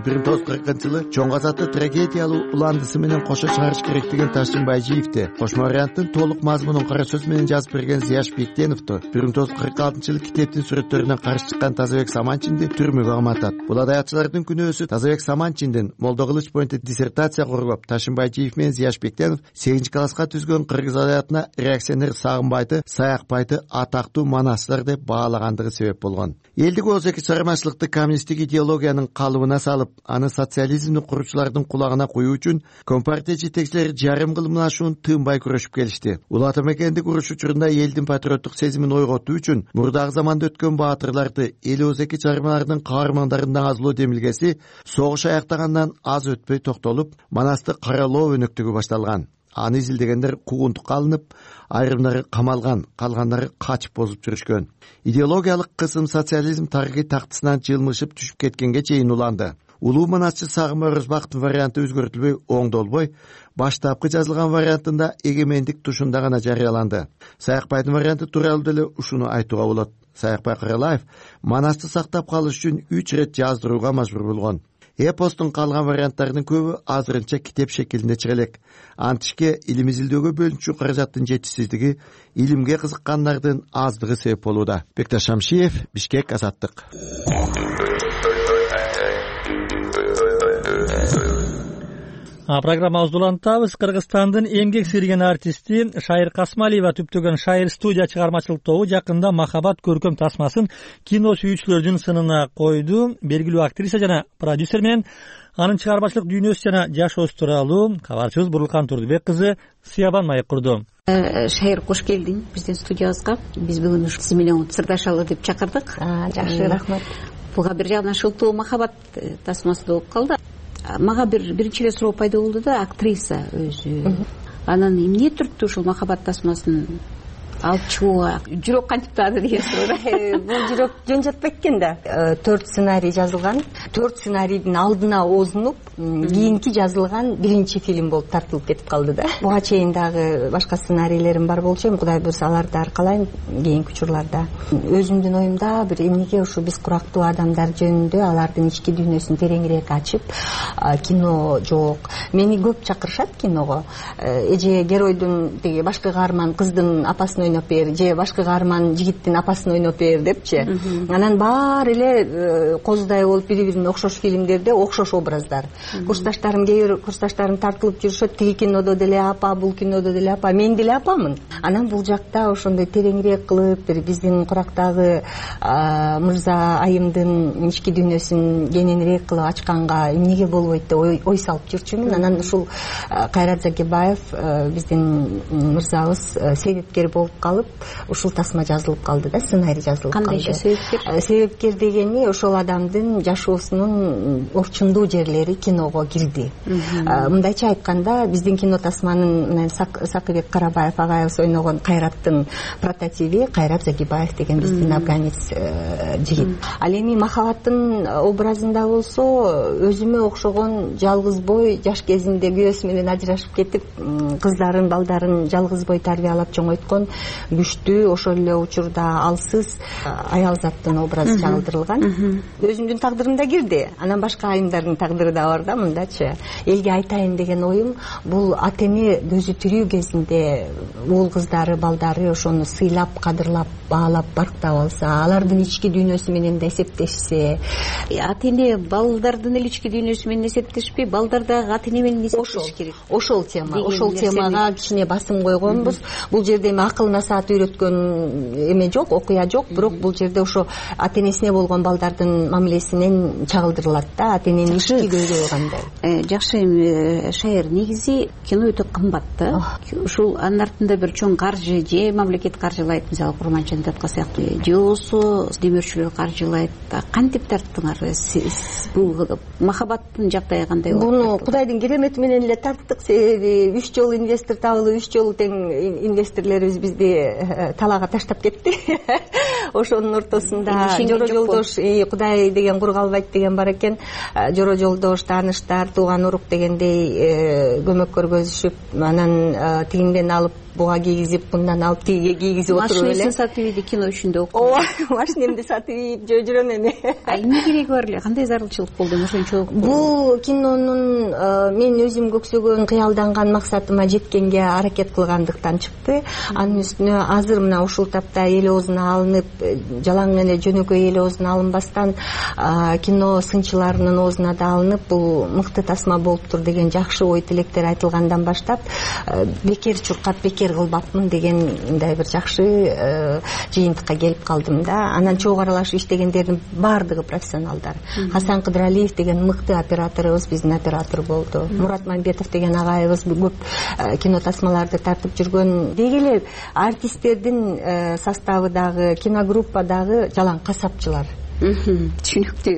бир миң тогуз жүз кыркынчы жылы чоң казатты трагедиялуу уландысы менен кошо чыгарыш керек деген Ташим Байжиевди, кошмо варианттын толук мазмунун кара сөз менен жазып берген Зияш Бектеновду, бир миң тогуз жүз кырк алтынчы жылы китептин сүрөттөрүнөн каршы чыккан Тазабек Саманчинди түрмөгө каматат. Бул адаятчылардын күнөөсү Тазабек Саманчиндин Молдо Кылыч боюнча диссертация коргоп, Ташим Байжиев менен Зияш Бектенов сегизинчи класска түзгөн кыргыз адаятына реакционер Сагынбайды, Саякбайды атактуу манастар деп баалагандыгы себеп болгон. Элдик озеки чыгармачылыкты коммунисттик идеологиянын калыбына салып, аны социализмди куручулардын кулагына куюу үчүн компартия жетекчилери жарым кылымын ашуун тыынбай күрөшүп келишти. Улат мекендик уруш учурунда элдин патриоттук сезимин ойготуу үчүн мурдагы заманда өткөн баатырларды, эл озеки чыгармалардын каармандарынын азлоо демилгеси согуш аяктагандан аз өтпөй токтолуп, манасты каралоо өнөктүгү башталган. Аны изилдегендер куугунтукка алынып, айрымдары камалган, калгандары качып бозуп жүрүшкөн. Идеологиялык кысым социализм тарыхый тактысынан жылмышып түшүп кеткенге чейин уланды. Улуу манасчы Сагым Өрөзбактын варианты өзгөртүлбөй, оңдолбой, баштапкы жазылган вариантында эгемендик тушунда гана жарыяланды. Саякбайдын варианты тууралуу деле ушуну айтууга болот. Саякбай Каралаев манасты сактап калыш үчүн үч ирет жаздырууга мажбур болгон. Эпостун калган варианттарынын көбү азырынча китеп шекилинде чыга элек. Антишке илим изилдөөгө бөлүнчү каражаттын жетишсиздиги, илимге кызыккандардын аздыгы себеп болууда. Бекташ Шамшиев, Бишкек, Азаттык. Программабызды улантабыз. Кыргызстандын эмгек сирген артисти Шайыр Касмалиева түптөгөн Шайыр студия чыгармачылык тобу жакында Махабат көркөм тасмасын кино сүйүүчүлөрдүн сынына койду. Белгилүү актриса жана продюсер менен анын чыгармачылык дүйнөсү жана жашоосу тууралуу кабарчыбыз Бурлукан Турдубек кызы Сыябан маек курду. Шайыр, кош келдиң биздин студиябызга. Биз бүгүн сиз менен сырдашалы деп чакырдык. Жакшы, рахмат. Буга бир жагынан шылтоо Махабат тасмасы болуп калды. Мага бир биринчи эле суроо пайда болду да, актриса өзү. Анан эмне түрттү ушул Махабат тасмасын алып чыгууга? Жүрөк кантип таады деген суроо. Бул жүрөк жөн жатпайт экен да. Төрт сценарий жазылган. Төрт сценарийдин алдына озунуп, кийинки жазылган биринчи фильм болуп тартылып кетип калды да. Буга чейин дагы башка сценарийлерим бар болчу, эми Кудай буйрса аларды аркалайм кийинки учурларда. Өзүмдүн оюмда бир эмнеге ушу биз курактуу адамдар жөнүндө алардын ички дүйнөсүн тереңирээк ачып, кино жок. Мени көп чакырышат киного. Эже геройдун деги башкы каарман кыздын апасын ойноп бер, же башкы каарман жигиттин апасын ойноп бер депчи. Анан баары эле козудай болуп бири-бирине окшош фильмдерде окшош образдар. Курсташтарым кээ бир курсташтарым тартылып жүрүшөт, тиги кинодо деле апа, бул кинодо деле апа, мен деле апамын. Анан бул жакта ошондой тереңирээк кылып, бир биздин курактагы мырза айымдын ички дүйнөсүн кененирээк кылып ачканга эмнеге болбойт деп ой салып жүрчүмүн. Анан ушул Кайрат Закибаев биздин мырзабыз себепкер болуп калып, ушул тасма жазылып калды да, сценарий жазылып калды. Кандайча себепкер? Себепкер дегени ошол адамдын жашоосунун орчундуу жерлери киного кирди. Мындайча айтканда, биздин кино тасманын Сакыбек Карабаев агайыбыз ойногон Кайраттын прототиби Кайрат Закибаев деген биздин афганец жигит. Ал эми Махабаттын образында болсо, өзүмө окшогон жалгыз бой, жаш кезинде күйөөсү менен ажырашып кетип, кыздарын, балдарын жалгыз бой тарбиялап чоңойткон күчтүү, ошол эле учурда алсыз аялзаттын образы чагылдырылган. Өзүмдүн тагдырым да кирди. Анан башка айымдардын тагдыры да бар да, мындачы. Элге айтайын деген оюм, бул ата эне көзү тирүү кезинде уул кыздары, балдары ошону сыйлап, кадырлап, баалап, барктап алса, алардын ички дүйнөсү менен да эсептешсе, ата эне балдардын эле ички дүйнөсү менен эсептешпей, балдар дагы ата эне менен эсептеш керек. Ошол тема, ошол темага кичине басым койгонбуз. Бул жерде эми акыл насаат үйрөткөн эме жок, окуя жок, бирок бул жерде ошо ата энесине болгон балдардын мамилесинен чагылдырылат да, ата эненин ички көйгөйү кандай. Жакшы, эми Шайыр, негизи кино өтө кымбат да. Ушул анын артында бир чоң каржы, же мамлекет каржылайт, мисалы Курманчан датка сыяктуу, же болбосо демөөрчүлөр каржылайт. Кантип тарттыңар? Бул Махабаттын жагдайы кандай болду? Буну Кудайдын керемети менен эле тарттык, себеби үч жолу инвестор табылып, үч жолу тең инвесторлорубуз бизди талаага таштап кетти. ошонун ортосунда жора жолдош кудай деген кур калбайт деген бар экен. Жора жолдош, тааныштар, тууган урук дегендей көмөк көргөзүшүп, анан тигинден алып буга кийгизип, мындан алып тигиге кийгизип отуруп эле. Машинесин сатып ийди кино үчүн да окуп. Ооба, машинемди сатып ийип жөө жүрөм эми. А эмне кереги бар эле? Кандай зарылчылык болду ошончолук? Бул кинонун мен өзүм көксөгөн, кыялданган максатыма жеткенге аракет кылгандыктан чыкты. Анын үстүнө азыр мына ушул тапта эл оозуна алынып, жалаң эле жөнөкөй эл оозуна алынбастан кино сынчыларынын оозуна да алынып, бул мыкты тасма болуптур деген жакшы ой тилектер айтылгандан баштап бекер чуркап, бекер кылбапмын деген мындай бир жакшы жыйынтыкка келип калдым да. Анан чогуу аралашып иштегендердин баардыгы профессионалдар. Хасан Кыдыралиев деген мыкты операторубуз биздин оператор болду. Мурат Мамбетов деген агайыбыз көп кино тасмаларды тартып жүргөн. Деги эле артисттердин составы дагы, киногруппа дагы жалаң касапчылар. Түшүнүктүү.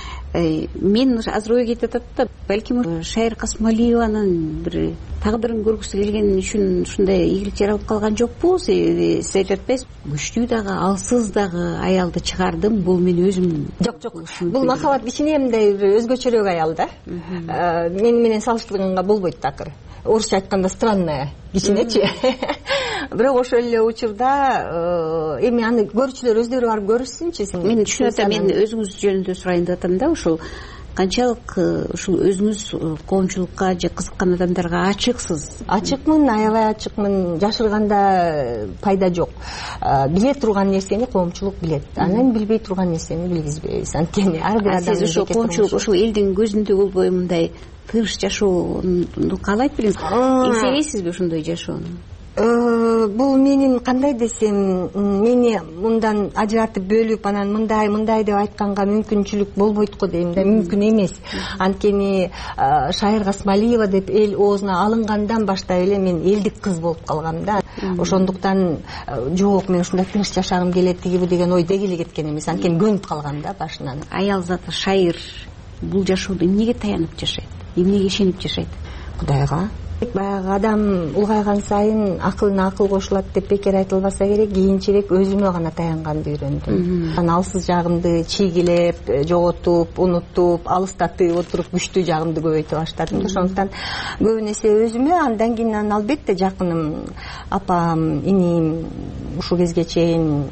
Мен азыр ой кетип атат да, балким Шайыр Касмалиеванын бир тагдырын көргүсү келген үчүн ушундай ийгилик жаралып калган жокпу? Сиз айтып атпайсызбы? Күчтүү дагы, алсыз дагы аялды чыгардым. Бул мен өзүм жок жок. Бул махабат кичине мындай өзгөчөрөөк аял да. Мени менен салыштырганга болбойт такыр. Орусча айтканда странная кичинечи. Бирок ошол эле учурда эми аны көрүүчүлөр өздөрү барып көрүшсүнчү. Мен түшүнүп атам, мен өзүңүз жөнүндө сурайын деп атам да, ушул канчалык ушул өзүңүз коомчулукка же кызыккан адамдарга ачыксыз? Ачыкмын, аябай ачыкмын. Жашырганда пайда жок. Биле турган нерсени коомчулук билет. Анан билбей турган нерсени билгизбейбиз. Анткени ар бир адам сиз ушул коомчулук, ушул элдин көзүндө болбой мындай тыныч жашоону каалайт белеңиз? Эңсебейсизби ошондой жашоону? Бул менин кандай десем, мени мындан ажыратып бөлүп, анан мындай мындай деп айтканга мүмкүнчүлүк болбойт го дейм да, мүмкүн эмес. Анткени Шайыр Касмалиева деп эл оозуна алынгандан баштап эле мен элдик кыз болуп калгам да. Ошондуктан жок, мен ушундай тыныч жашагым келет тиги бу деген ой деги эле кеткен эмес. Анткени көнүп калгам да башынан. Аял заты Шайыр бул жашоодо эмнеге таянып жашайт? Эмнеге ишенип жашайт? Кудайга. Баягы адам улгайган сайын акылына акыл кошулат деп бекер айтылбаса керек, кийинчерээк өзүмө гана таянганды үйрөндүм. Анан алсыз жагымды чийгилеп, жоготуп, унутуп, алыстатып отуруп күчтүү жагымды көбөйтө баштадым. Ошондуктан көбүн эсе өзүмө, андан кийин анан албетте жакыным, апам, иним ушул кезге чейин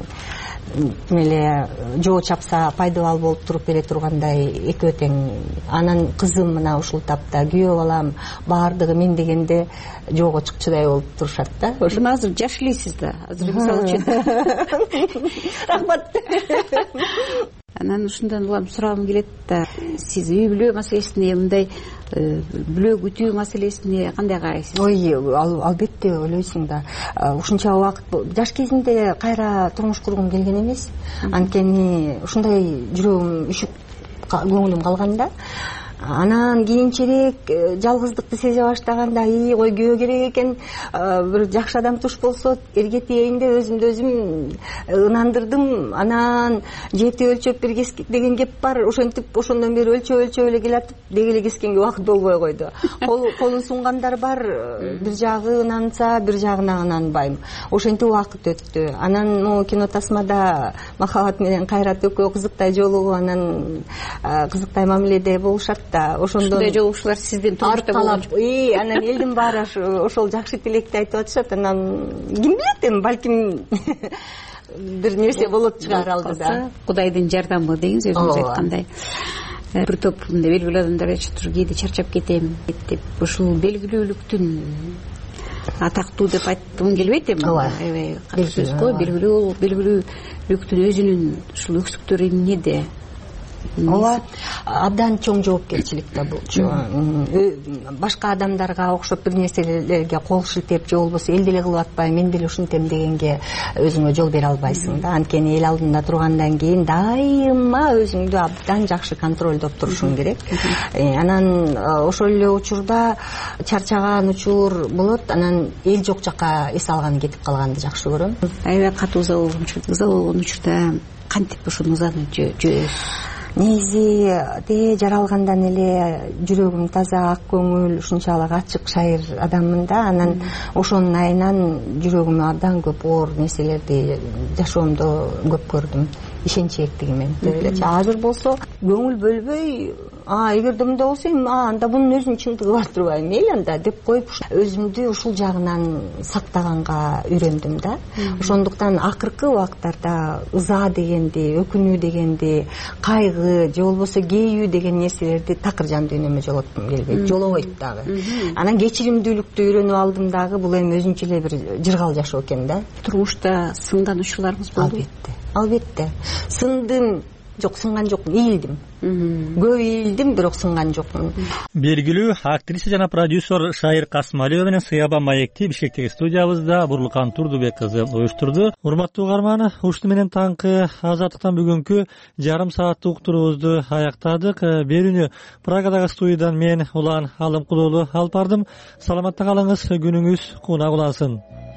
эле жоо чапса пайдабал болуп туруп эле тургандай экөө тең. Анан кызым мына ушул тапта, күйөө балам баардыгы мен дегенде жоого чыкчудай болуп турушат да. Ошону азыр жаш элейсиз да, азыр мисалы үчүн. Рахмат. Анан ушундан улам сурагым келет да, сиз үй бүлө маселесине, мындай бүлө күтүү маселесине кандай карайсыз? Ой, албетте ойлойсуң да. Ушунча убакыт жаш кезинде кайра турмуш кургум келген эмес. Анткени ушундай жүрөгүм үшүп көңүлүм калган да. Анан кийинчерээк жалгыздыкты сезе баштаганда, ий кой күйөө керек экен, бир жакшы адам туш болсо эрге тиейин деп өзүмдү өзүм ынандырдым. Анан жети өлчөп бир кескик деген кеп бар. Ошентип ошондон бери өлчөп өлчөп эле келатып, деги эле кескенге убакыт болбой койду. Колун сунгандар бар, бир жагы ынанса, бир жагына ынанбайм. Ошентип убакыт өттү. Анан могу кино тасмада махабат менен Кайрат экөө кызыктай жолугуп, анан кызыктай мамиледе болушат. Ошондон жолугушуулар сизден турмушта болгон. И анан элдин баары ошол жакшы тилекти айтып атышат. Анан ким билет эми, балким бир нерсе болот чыгар алдыда. Кудайдын жардамы деңиз, өзүңүз айткандай. Бир топ мындай белгилүү адамдар айтыштыр, кээде чарчап кетем деп. Ушул белгилүүлүктүн атактуу деп айткым келбейт эми. Аябай сөз го, белгилүү белгилүүлүктүн өзүнүн ушул өксүктөрү эмнеде? Ооба, абдан чоң жоопкерчилик да булчу. Башка адамдарга окшоп бир нерселерге кол шилтеп же болбосо эл деле кылып атпай, мен деле ушинтем дегенге өзүңө жол бере албайсың да. Анткени эл алдында тургандан кийин дайыма өзүңдү абдан жакшы контролдоп турушуң керек. Анан ошол эле учурда чарчаган учур болот, анан эл жок жакка эс алган кетип калганды жакшы көрөм. Аябай катуу ыза болгон учурда кантип ошону ызаны жөөсүз? негизи тээ жаралгандан эле жүрөгүм таза, ак көңүл, ушунчалык ачык шайыр адаммын да. Анан ошонун айынан жүрөгүмө абдан көп оор нерселерди жашоомдо көп көрдүм, ишенчээктиги менен. Азыр болсо көңүл бөлбөй, а эгерде мындай болсо эми анда бунун өзүнүн чындыгы бар турбайбы, мейли анда деп коюп өзүмдү ушул жагынан сактаганга үйрөндүм да. Ошондуктан акыркы убактарда ыза дегенди, өкүнүү дегенди, кайгы же болбосо кейүү деген нерселерди такыр жан дүйнөмө жолоткум келбейт, жолобойт дагы. Анан кечиримдүүлүктү үйрөнүп алдым дагы. Бул эми өзүнчө эле бир жыргал жашоо экен да. Турмушта сындануучуларыңыз болду? Албетте, албетте. Сындым, жок, сынган жокмун, ийилдим. Көп ийилдим, бирок сынган жокмун. Белгилүү актриса жана продюсер Шайыр Касымалиева менен Сыяба маекти Бишкектеги студиябызда Бурлукан Турдубек кызы уюштурду. Урматтуу угарман, ушуну менен таңкы Азаттыктан бүгүнкү жарым сааттык уктуруубузду аяктадык. Берүүнү Прагадагы студиядан мен Улан Алымкулуулу алып бардым. Саламатта калыңыз, күнүңүз кунак улансын.